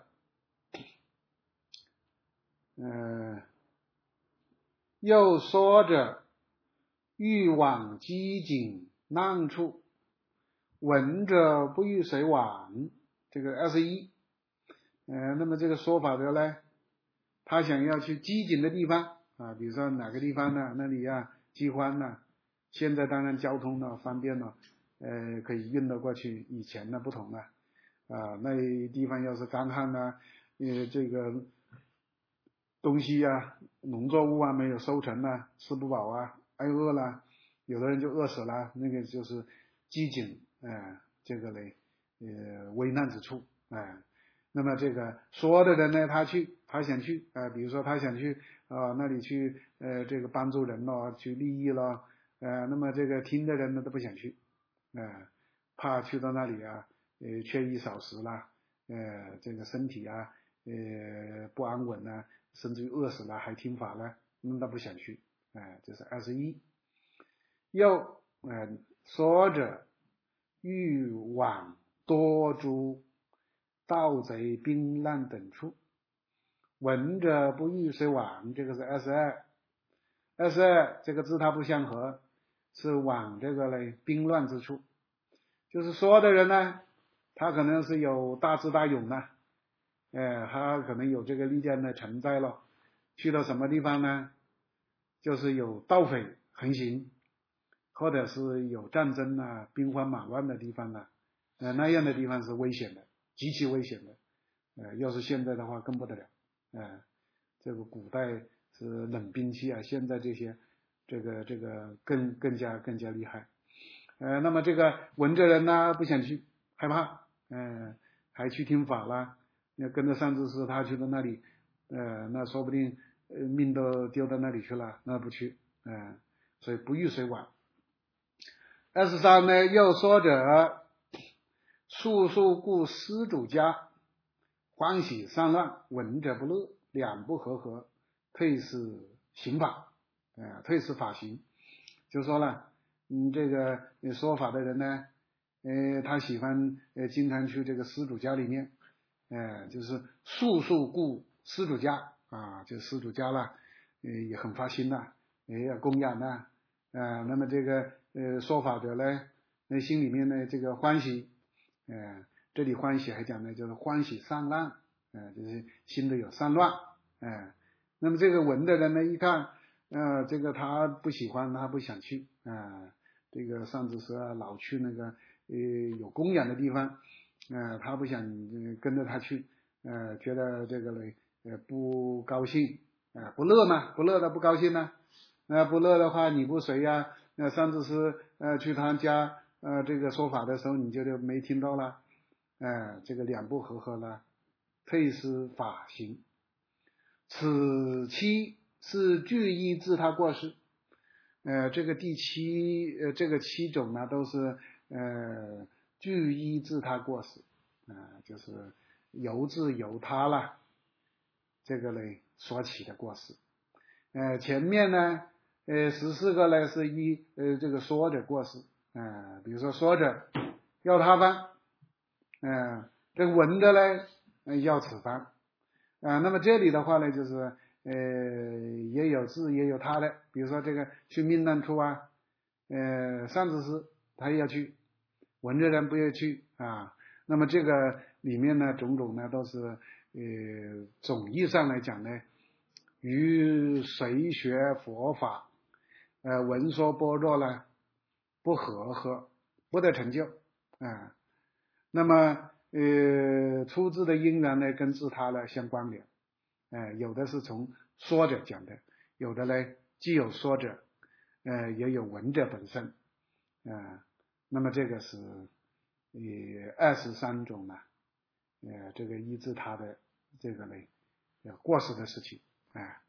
呃，又说着欲往机警难处，闻着不与谁往，这个二十一，呃，那么这个说法的呢，他想要去机警的地方啊，比如说哪个地方呢？那里啊，饥荒呢？现在当然交通呢方便了，呃，可以运得过去。以前呢不同了，啊，那地方要是干旱呢，呃，这个东西啊，农作物啊没有收成啊，吃不饱啊，挨饿了，有的人就饿死了，那个就是饥馑，哎、呃，这个嘞，呃，危难之处，哎、呃。那么这个说的人呢，他去，他想去，呃，比如说他想去啊、呃、那里去，呃，这个帮助人咯，去利益咯，呃，那么这个听的人呢都不想去，呃，怕去到那里啊，呃，缺衣少食啦，呃，这个身体啊，呃，不安稳啊，甚至于饿死了还听法呢，那他不想去，哎、呃，这是二十一。又，呃，说着欲往多诸盗贼兵难等处，闻着不欲谁往，这个是二十二。二十二这个字它不相合，是往这个嘞兵乱之处，就是说的人呢，他可能是有大智大勇的，呃，他可能有这个力量的存在了，去到什么地方呢？就是有盗匪横行，或者是有战争啊、兵荒马乱的地方啊，呃，那样的地方是危险的，极其危险的。呃，要是现在的话更不得了。呃，这个古代是冷兵器啊，现在这些这个这个更更加更加厉害。呃，那么这个文着人呢不想去，害怕，呃，还去听法啦，要跟着上智师他去到那里，呃，那说不定呃命都丢到那里去了，那不去，呃，所以不欲谁往。二十三呢，又说者，速速故施主家，欢喜散乱，闻者不乐，两不和合，退是刑法，呃，退是法刑。就说了，嗯，这个说法的人呢，呃，他喜欢呃经常去这个施主家里面，呃，就是速速故施主家啊，就施主家了，呃，也很发心呐，也要供养呐，呃，那么这个呃说法者呢，那心里面呢这个欢喜，呃，这里欢喜还讲呢，就是欢喜散乱，呃，就是心里有散乱，呃，那么这个闻的人呢，一看，呃，这个他不喜欢，他不想去，啊、呃，这个上次是老去那个呃有供养的地方，呃，他不想、呃、跟着他去，呃，觉得这个呢，呃，不高兴，啊、呃，不乐嘛，不乐的不高兴呢，那、呃、不乐的话，你不随呀，那上次是呃去他家呃这个说法的时候，你就没听到了，呃，这个两不和合了，退失法行，此七是具依自他过失。呃，这个第七呃这个七种呢，都是呃具依自他过失，啊、呃，就是由自由他了，这个嘞所起的过失。呃，前面呢，呃十四个呢是依呃这个说着过失，啊、呃，比如说说着要他方，嗯、呃，这个闻的呢、呃、要此方，啊、呃，那么这里的话呢，就是呃也有自也有他的，比如说这个去命难处啊，呃上智师他也要去，闻着人不要去啊，那么这个里面呢种种呢都是呃总义上来讲呢，与谁学佛法呃闻说般若呢不和合，不得成就啊、呃，那么呃出自的因缘呢跟自他呢相关联，呃有的是从说者讲的，有的呢既有说者呃也有闻者本身，呃那么这个是呃二十三种呢，呃这个依自他的这个呢过失的事情，啊、呃